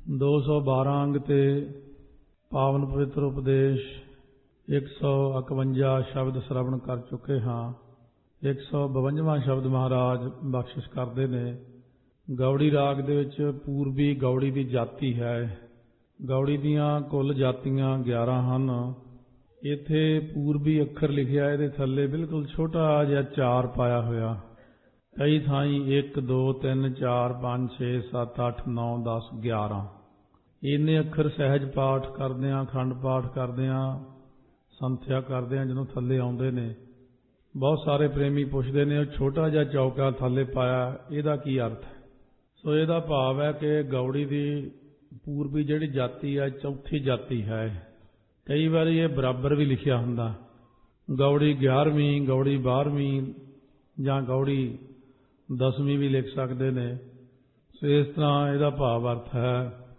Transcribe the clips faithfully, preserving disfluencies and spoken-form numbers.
दो सौ बारह अंग ते पावन पवित्र उपदेश एक सौ इकवंजा शब्द श्रवण कर चुके हाँ। एक सौ बवंजवां शब्द महाराज बख्शिश करते ने। गौड़ी राग दे विच पूर्वी गौड़ी की जाति है। गौड़ी दियां कुल जातियां ग्यारह हन। इत्थे पूर्वी अखर लिखिया, इहदे थल्ले बिल्कुल छोटा जिहा चार पाया होया। कई थाई एक दो तीन चार पाँच छे सत्त अठ नौ दस ग्यारह इन्ने अखर सहज पाठ करदियां, खंड पाठ करदियां, संथ्या करदियां जदों थल्ले आउंदे ने, बहुत सारे प्रेमी पुछदे ने छोटा जिहा चौका थल्ले पाया इहदा की अर्थ है। सो इहदा भाव है कि गौड़ी की पूर्वी जिहड़ी जाति है चौथी जाति है। कई बार ये बराबर भी लिखिया हुंदा, गौड़ी ग्यारहवीं, गौड़ी बारहवीं जां गौड़ी दसवीं भी लिख सकते ने। सो इस तरह इहदा भाव अर्थ है।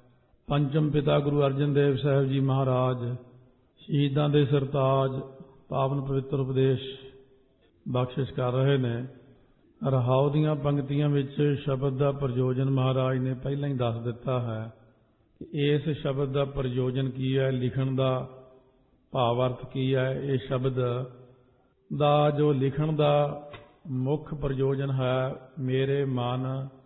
पंचम पिता गुरु अर्जन देव साहब जी महाराज शहीदां दे सरताज पावन पवित्र उपदेश बख्शिश कर रहे ने। रहाओ दीआं पंक्तियां विच शब्द का प्रयोजन महाराज ने पहलां ही दस दिता है कि इस शब्द का प्रयोजन की है, लिखण का भावार्थ की है। इस शब्द का जो लिखण का मुख प्रयोजन है, मेरे मन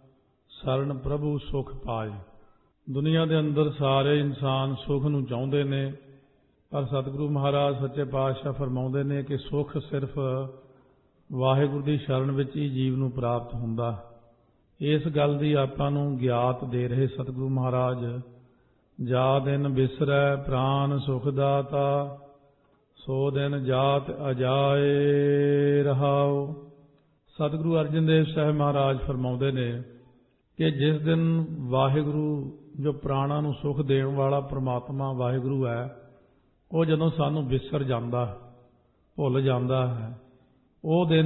सरन प्रभु सुख पाए। दुनिया के अंदर सारे इंसान सुख नूं चाहुंदे ने, पर सतगुरु महाराज सच्चे पातशाह फरमाउंदे ने कि सुख सिर्फ वाहिगुरू की शरण विच ही जीव नूं प्राप्त हुंदा। इस गल की आपां नूं ज्ञात दे रहे सतगुरु महाराज, जा दिन बिसरै प्राण सुख दाता, सो दिन जात अजाए रहाओ। सतगुरु अर्जन देव साहब महाराज फरमाउंदे ने कि जिस दिन वाहिगुरू जो प्राणा नूं सुख देण वाला परमात्मा वाहिगुरू है, वो जदों सानूं बिसर जांदा, भुल जांदा है, वो दिन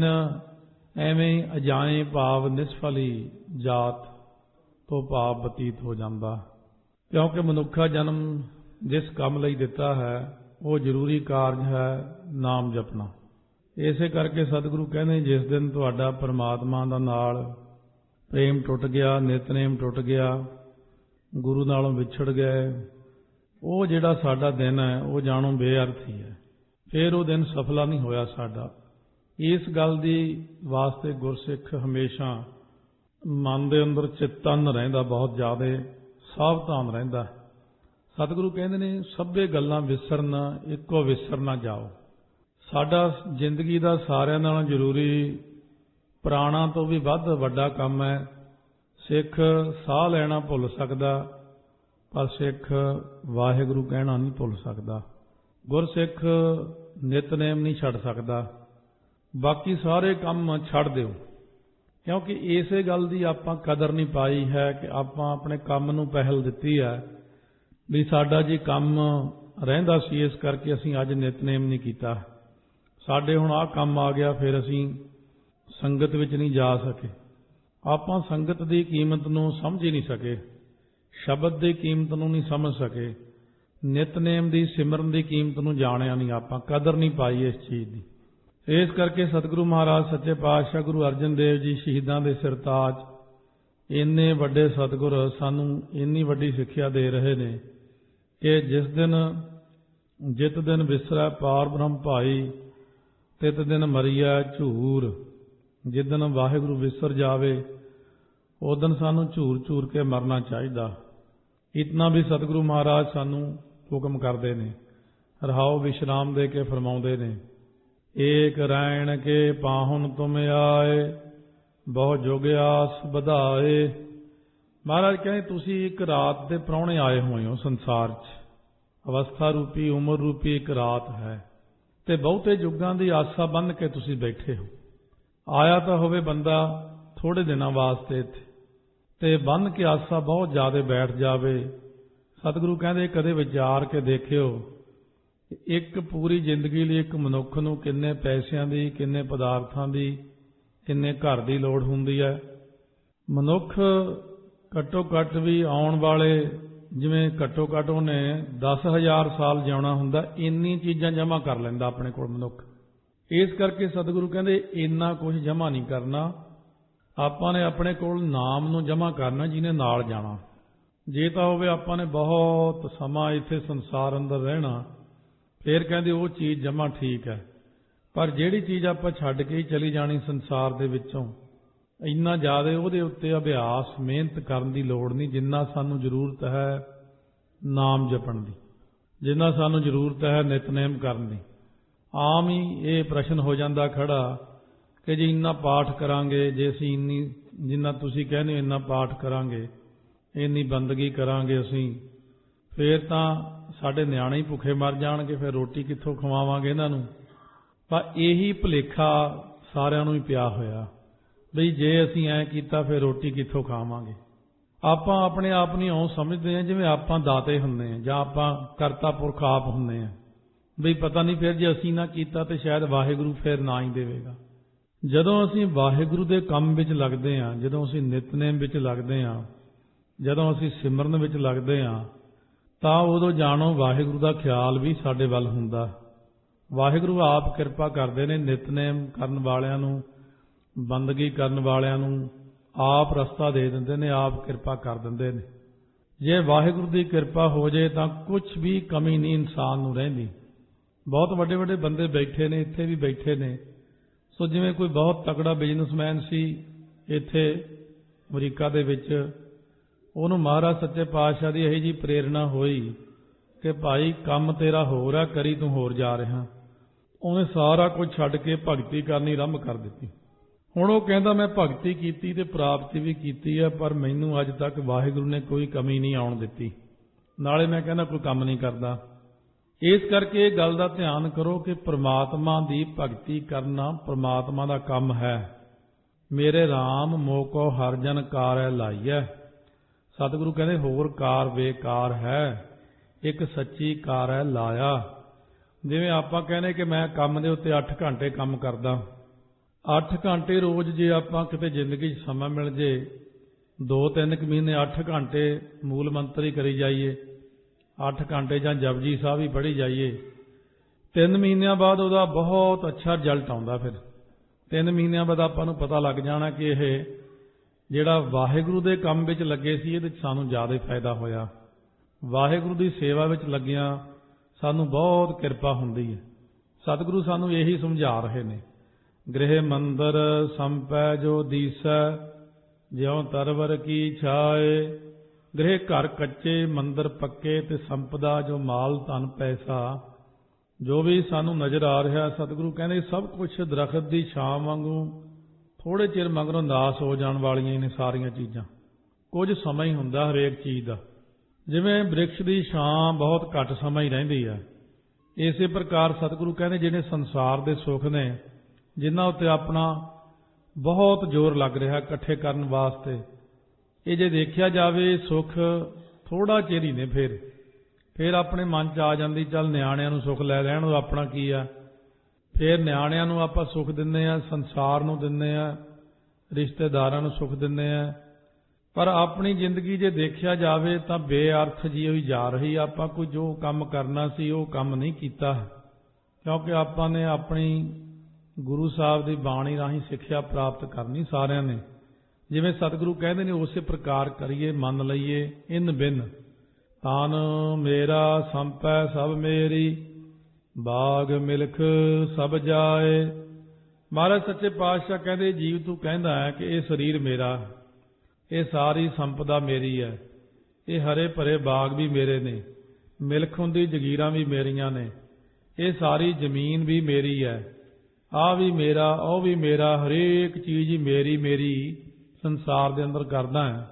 एवें अजाए भाव निसफली जात तो भाव बतीत हो जाता। क्योंकि मनुखा जन्म जिस काम लई दिता है वो जरूरी कारज है नाम जपना। इसे करके सतगुरु कहने जिस दिन तुहाडा परमात्मा दा नाल प्रेम टुट गया, नितनेम टुट गया, गुरु नालों विछड़ गए, वो जिहड़ा साडा दिन है वो जाणो बेअर्थ ही है। फिर वो दिन सफला नहीं होया साडा। इस गल दी वास्ते गुरसिख हमेशा मन दे अंदर चितन रहिंदा, बहुत ज़्यादा सावधान रहिंदा। सतगुरु कहंदे ने सभे गल्लां विसरन, इक्को विसर ना जाओ। साडा जिंदगी दा सारिआं नालों जरूरी प्राणा तो भी वध वड्डा काम है। सिख साह लैना भुल सकदा, पर सिख वाहिगुरू कहना नहीं भुल सकदा। गुरसिख नितनेम नहीं छड्ड सकदा। बाकी सारे काम छड्ड दिओ, क्योंकि इसे गल की आपां कदर नहीं पाई है कि आपां अपने काम नूं पहल दित्ती है भी साडा जी काम रहिंदा सी, इस करके असीं अज नितनेम नहीं कीता। साडे हुण आह काम आ गया, फिर असीं संगत विच नहीं जा सके। आपां संगत की कीमत नूं समझ ही नहीं सके, शब्द की कीमत नूं नहीं समझ सके, नितनेम की सिमरन की कीमत नूं जाणिया नहीं, आपां कदर नहीं पाई इस चीज़ की। इस करके सतगुरु महाराज सच्चे पातशाह गुरु अर्जन देव जी शहीदां दे सिरताज इन्ने वड्डे सतगुर सानू इन्नी वड्डी सिक्ख्या दे रहे ने कि जिस दिन जित दिन विसरै पार ब्रह्म भाई, तित दिन मरीऐ झूर। जिस दिन वाहिगुरू विसर जावे उस दिन सानू झूर झूर के मरना चाहिए। इतना भी सतगुरु महाराज सानू हुक्म करते ने। रहाओ विश्राम दे के फरमाउंदे ने, एक रैण के पाहुन तुम आए, बहु जुग आस बधाए। महाराज कहें तुसी एक रात दे प्राहुणे आए हुए हो संसार च। अवस्था रूपी उम्र रूपी एक रात है, ते बहुते युगां दी आसा बन के तुसी बैठे हो। आया तो होवे बंदा थोड़े दिनों वास्ते इत्थे, ते बन के आसा बहुत ज़्यादा बैठ जावे। सतगुरु कहंदे कदे विचार के देखियो एक पूरी जिंदगी लिए एक मनुख नूं किन्ने पैसिਆਂ ਦੀ, किन्ने पदार्थां ਦੀ, किन्ने घर की लोड़ हुंदी है। मनुख घट्टो घट्ट भी आउण वाले जिवें घट्टो घट्ट उहने दस हज़ार साल जिउणा हुंदा, इन्नी चीज़ां जमा कर लैंदा अपने कोल मनुख। इस करके सतगुरु कहंदे इन्ना कुछ जमा नहीं करना, आपां ने अपने कोल नाम नूं जमा करना जिन्हें नाल जाना। ਜੇ ਤਾਂ ਹੋਵੇ ਆਪਾਂ ਨੇ ਬਹੁਤ ਸਮਾਂ ਇੱਥੇ ਸੰਸਾਰ ਅੰਦਰ ਰਹਿਣਾ, ਫਿਰ ਕਹਿੰਦੇ ਉਹ ਚੀਜ਼ ਜਮਾਂ ਠੀਕ ਹੈ। ਪਰ ਜਿਹੜੀ ਚੀਜ਼ ਆਪਾਂ ਛੱਡ ਕੇ ਹੀ ਚਲੀ ਜਾਣੀ ਸੰਸਾਰ ਦੇ ਵਿੱਚੋਂ, ਇੰਨਾ ਜ਼ਿਆਦਾ ਉਹਦੇ ਉੱਤੇ ਅਭਿਆਸ ਮਿਹਨਤ ਕਰਨ ਦੀ ਲੋੜ ਨਹੀਂ ਜਿੰਨਾ ਸਾਨੂੰ ਜ਼ਰੂਰਤ ਹੈ ਨਾਮ ਜਪਣ ਦੀ, ਜਿੰਨਾ ਸਾਨੂੰ ਜ਼ਰੂਰਤ ਹੈ ਨਿਤਨੇਮ ਕਰਨ ਦੀ। ਆਮ ਹੀ ਇਹ ਪ੍ਰਸ਼ਨ ਹੋ ਜਾਂਦਾ ਖੜਾ ਕਿ ਜੇ ਇੰਨਾ ਪਾਠ ਕਰਾਂਗੇ, ਜੇ ਅਸੀਂ ਇੰਨੀ ਜਿੰਨਾ ਤੁਸੀਂ ਕਹਿੰਦੇ ਹੋ ਇੰਨਾ ਪਾਠ ਕਰਾਂਗੇ, ਇੰਨੀ ਬੰਦਗੀ ਕਰਾਂਗੇ ਅਸੀਂ, ਫਿਰ ਤਾਂ ਸਾਡੇ ਨਿਆਣੇ ਹੀ ਭੁੱਖੇ ਮਰ ਜਾਣਗੇ, ਫਿਰ ਰੋਟੀ ਕਿੱਥੋਂ ਖਵਾਵਾਂਗੇ ਇਹਨਾਂ ਨੂੰ। ਪਰ ਇਹੀ ਭੁਲੇਖਾ ਸਾਰਿਆਂ ਨੂੰ ਹੀ ਪਿਆ ਹੋਇਆ ਬਈ ਜੇ ਅਸੀਂ ਐਂ ਕੀਤਾ ਫਿਰ ਰੋਟੀ ਕਿੱਥੋਂ ਖਾਵਾਂਗੇ। ਆਪਾਂ ਆਪਣੇ ਆਪ ਨੂੰ ਇਉਂ ਸਮਝਦੇ ਹਾਂ ਜਿਵੇਂ ਆਪਾਂ ਦਾਤੇ ਹੁੰਦੇ ਹਾਂ ਜਾਂ ਆਪਾਂ ਕਰਤਾ ਪੁਰਖ ਆਪ ਹੁੰਦੇ ਹਾਂ, ਬਈ ਪਤਾ ਨਹੀਂ ਫਿਰ ਜੇ ਅਸੀਂ ਨਾ ਕੀਤਾ ਤੇ ਸ਼ਾਇਦ ਵਾਹਿਗੁਰੂ ਫਿਰ ਨਾ ਹੀ ਦੇਵੇਗਾ। ਜਦੋਂ ਅਸੀਂ ਵਾਹਿਗੁਰੂ ਦੇ ਕੰਮ ਵਿੱਚ ਲੱਗਦੇ ਹਾਂ, ਜਦੋਂ ਅਸੀਂ ਨਿਤਨੇਮ ਵਿੱਚ ਲੱਗਦੇ ਹਾਂ, ਜਦੋਂ ਅਸੀਂ ਸਿਮਰਨ ਵਿੱਚ ਲੱਗਦੇ ਹਾਂ, ਤਾਂ ਉਦੋਂ ਜਾਣੋ ਵਾਹਿਗੁਰੂ ਦਾ ਖਿਆਲ ਵੀ ਸਾਡੇ ਵੱਲ ਹੁੰਦਾ। ਵਾਹਿਗੁਰੂ ਆਪ ਕਿਰਪਾ ਕਰਦੇ ਨੇ ਨਿਤਨੇਮ ਕਰਨ ਵਾਲਿਆਂ ਨੂੰ, ਬੰਦਗੀ ਕਰਨ ਵਾਲਿਆਂ ਨੂੰ ਆਪ ਰਸਤਾ ਦੇ ਦਿੰਦੇ ਨੇ, ਆਪ ਕਿਰਪਾ ਕਰ ਦਿੰਦੇ ਨੇ। ਜੇ ਵਾਹਿਗੁਰੂ ਦੀ ਕਿਰਪਾ ਹੋ ਜੇ ਤਾਂ ਕੁਝ ਵੀ ਕਮੀ ਨਹੀਂ ਇਨਸਾਨ ਨੂੰ ਰਹਿੰਦੀ। ਬਹੁਤ ਵੱਡੇ ਵੱਡੇ ਬੰਦੇ ਬੈਠੇ ਨੇ, ਇੱਥੇ ਵੀ ਬੈਠੇ ਨੇ। ਸੋ ਜਿਵੇਂ ਕੋਈ ਬਹੁਤ ਤਕੜਾ ਬਿਜ਼ਨਸਮੈਨ ਸੀ ਇੱਥੇ ਅਮਰੀਕਾ ਦੇ ਵਿੱਚ, ਉਹਨੂੰ ਮਹਾਰਾਜ ਸੱਚੇ ਪਾਤਸ਼ਾਹ ਦੀ ਇਹੀ ਜੀ ਪ੍ਰੇਰਣਾ ਹੋਈ ਕਿ ਭਾਈ ਕੰਮ ਤੇਰਾ ਹੋਰ ਆ, ਕਰੀ ਤੂੰ ਹੋਰ ਜਾ ਰਿਹਾ। ਉਹਨੇ ਸਾਰਾ ਕੁਝ ਛੱਡ ਕੇ ਭਗਤੀ ਕਰਨੀ ਆਰੰਭ ਕਰ ਦਿੱਤੀ। ਹੁਣ ਉਹ ਕਹਿੰਦਾ ਮੈਂ ਭਗਤੀ ਕੀਤੀ ਤੇ ਪ੍ਰਾਪਤੀ ਵੀ ਕੀਤੀ ਹੈ, ਪਰ ਮੈਨੂੰ ਅੱਜ ਤੱਕ ਵਾਹਿਗੁਰੂ ਨੇ ਕੋਈ ਕਮੀ ਨਹੀਂ ਆਉਣ ਦਿੱਤੀ, ਨਾਲੇ ਮੈਂ ਕਹਿੰਦਾ ਕੋਈ ਕੰਮ ਨਹੀਂ ਕਰਦਾ। ਇਸ ਕਰਕੇ ਇਹ ਗੱਲ ਦਾ ਧਿਆਨ ਕਰੋ ਕਿ ਪ੍ਰਮਾਤਮਾ ਦੀ ਭਗਤੀ ਕਰਨਾ ਪ੍ਰਮਾਤਮਾ ਦਾ ਕੰਮ ਹੈ। ਮੇਰੇ RAM ਮੋਕੋ ਹਰ ਜਨ ਕਾਰੈ ਲਾਈਐ। ਸਤਿਗੁਰੂ ਕਹਿੰਦੇ ਹੋਰ ਕਾਰ ਬੇਕਾਰ ਹੈ, ਇੱਕ ਸੱਚੀ ਕਾਰੈ ਲਾਇਆ। ਜਿਵੇਂ ਆਪਾਂ ਕਹਿੰਦੇ ਕਿ ਮੈਂ ਕੰਮ ਦੇ ਉੱਤੇ ਅੱਠ ਘੰਟੇ ਕੰਮ ਕਰਦਾ, ਅੱਠ ਘੰਟੇ ਰੋਜ਼ ਜੇ ਆਪਾਂ ਕਿਤੇ ਜ਼ਿੰਦਗੀ 'ਚ ਸਮਾਂ ਮਿਲ ਜੇ, ਦੋ ਤਿੰਨ ਕੁ ਮਹੀਨੇ ਅੱਠ ਘੰਟੇ ਮੂਲ ਮੰਤਰ ਹੀ ਕਰੀ ਜਾਈਏ, ਅੱਠ ਘੰਟੇ ਜਾਂ ਜਪਜੀ ਸਾਹਿਬ ਹੀ ਪੜ੍ਹੀ ਜਾਈਏ, ਤਿੰਨ ਮਹੀਨਿਆਂ ਬਾਅਦ ਉਹਦਾ ਬਹੁਤ ਅੱਛਾ ਰਿਜ਼ਲਟ ਆਉਂਦਾ। ਫਿਰ ਤਿੰਨ ਮਹੀਨਿਆਂ ਬਾਅਦ ਆਪਾਂ ਨੂੰ ਪਤਾ ਲੱਗ ਜਾਣਾ ਕਿ ਇਹ ਜਿਹੜਾ ਵਾਹਿਗੁਰੂ ਦੇ ਕੰਮ ਵਿੱਚ ਲੱਗੇ ਸੀ ਇਹਦੇ 'ਚ ਸਾਨੂੰ ਜ਼ਿਆਦਾ ਫਾਇਦਾ ਹੋਇਆ। ਵਾਹਿਗੁਰੂ ਦੀ ਸੇਵਾ ਵਿੱਚ ਲੱਗਿਆਂ ਸਾਨੂੰ ਬਹੁਤ ਕਿਰਪਾ ਹੁੰਦੀ ਹੈ। ਸਤਿਗੁਰੂ ਸਾਨੂੰ ਇਹੀ ਸਮਝਾ ਰਹੇ ਨੇ, ਗ੍ਰਹਿ ਮੰਦਰ ਸੰਪੈ ਜੋ ਦੀਸੈ, ਜਿਉ ਤਰਵਰ ਕੀ ਛਾਏ। ਗ੍ਰਹਿ ਘਰ ਕੱਚੇ, ਮੰਦਰ ਪੱਕੇ, ਤੇ ਸੰਪਦਾ ਜੋ ਮਾਲ ਧਨ ਪੈਸਾ, ਜੋ ਵੀ ਸਾਨੂੰ ਨਜ਼ਰ ਆ ਰਿਹਾ, ਸਤਿਗੁਰੂ ਕਹਿੰਦੇ ਸਭ ਕੁਝ ਦਰਖਤ ਦੀ ਛਾਂ ਵਾਂਗੂ ਥੋੜ੍ਹੇ ਚਿਰ ਮਗਰੋਂ ਨਾਸ ਹੋ ਜਾਣ ਵਾਲੀਆਂ ਨੇ ਸਾਰੀਆਂ ਚੀਜ਼ਾਂ। ਕੁਝ ਸਮਾਂ ਹੀ ਹੁੰਦਾ ਹਰੇਕ ਚੀਜ਼ ਦਾ। ਜਿਵੇਂ ਬ੍ਰਿਕਸ਼ ਦੀ ਛਾਂ ਬਹੁਤ ਘੱਟ ਸਮਾਂ ਹੀ ਰਹਿੰਦੀ ਹੈ, ਇਸੇ ਪ੍ਰਕਾਰ ਸਤਿਗੁਰੂ ਕਹਿੰਦੇ ਜਿਹੜੇ ਸੰਸਾਰ ਦੇ ਸੁੱਖ ਨੇ, ਜਿਨ੍ਹਾਂ ਉੱਤੇ ਆਪਣਾ ਬਹੁਤ ਜ਼ੋਰ ਲੱਗ ਰਿਹਾ ਇਕੱਠੇ ਕਰਨ ਵਾਸਤੇ, ਇਹ ਜੇ ਦੇਖਿਆ ਜਾਵੇ ਸੁੱਖ ਥੋੜ੍ਹਾ ਚਿਰ ਹੀ ਨੇ। ਫਿਰ ਫਿਰ ਆਪਣੇ ਮਨ 'ਚ ਆ ਜਾਂਦੀ ਚੱਲ ਨਿਆਣਿਆਂ ਨੂੰ ਸੁੱਖ ਲੈ ਲੈਣ, ਉਹ ਆਪਣਾ ਕੀ ਆ। ਫਿਰ ਨਿਆਣਿਆਂ ਨੂੰ ਆਪਾਂ ਸੁੱਖ ਦਿੰਦੇ ਹਾਂ, ਸੰਸਾਰ ਨੂੰ ਦਿੰਦੇ ਹਾਂ, ਰਿਸ਼ਤੇਦਾਰਾਂ ਨੂੰ ਸੁੱਖ ਦਿੰਦੇ ਹਾਂ, ਪਰ ਆਪਣੀ ਜ਼ਿੰਦਗੀ ਜੇ ਦੇਖਿਆ ਜਾਵੇ ਤਾਂ ਬੇਅਰਥ ਜੀ ਹੋਈ ਜਾ ਰਹੀ। ਆਪਾਂ ਕੋਈ ਜੋ ਕੰਮ ਕਰਨਾ ਸੀ ਉਹ ਕੰਮ ਨਹੀਂ ਕੀਤਾ, ਕਿਉਂਕਿ ਆਪਾਂ ਨੇ ਆਪਣੀ ਗੁਰੂ ਸਾਹਿਬ ਦੀ ਬਾਣੀ ਰਾਹੀਂ ਸਿੱਖਿਆ ਪ੍ਰਾਪਤ ਕਰਨੀ ਸਾਰਿਆਂ ਨੇ। ਜਿਵੇਂ ਸਤਿਗੁਰੂ ਕਹਿੰਦੇ ਨੇ ਉਸੇ ਪ੍ਰਕਾਰ ਕਰੀਏ, ਮੰਨ ਲਈਏ। ਇਨ ਬਿਨ ਤਨ ਮੇਰਾ ਸੰਪੈ ਸਭ ਮੇਰੀ, ਬਾਗ ਮਿਲਖ ਸਭ ਜਾਏ। ਮਹਾਰਾਜ ਸੱਚੇ ਪਾਤਸ਼ਾਹ ਕਹਿੰਦੇ ਜੀਵ ਤੂੰ ਕਹਿੰਦਾ ਹੈ ਕਿ ਇਹ ਸਰੀਰ ਮੇਰਾ, ਇਹ ਸਾਰੀ ਸੰਪਦਾ ਮੇਰੀ ਹੈ, ਇਹ ਹਰੇ ਭਰੇ ਬਾਗ ਵੀ ਮੇਰੇ ਨੇ, ਮਿਲਖ ਹੁੰਦੀ ਜਗੀਰਾਂ ਵੀ ਮੇਰੀਆਂ ਨੇ, ਇਹ ਸਾਰੀ ਜ਼ਮੀਨ ਵੀ ਮੇਰੀ ਹੈ, ਆਹ ਵੀ ਮੇਰਾ, ਉਹ ਵੀ ਮੇਰਾ, ਹਰੇਕ ਚੀਜ਼ ਹੀ ਮੇਰੀ ਮੇਰੀ ਸੰਸਾਰ ਦੇ ਅੰਦਰ ਕਰਦਾ ਹੈ।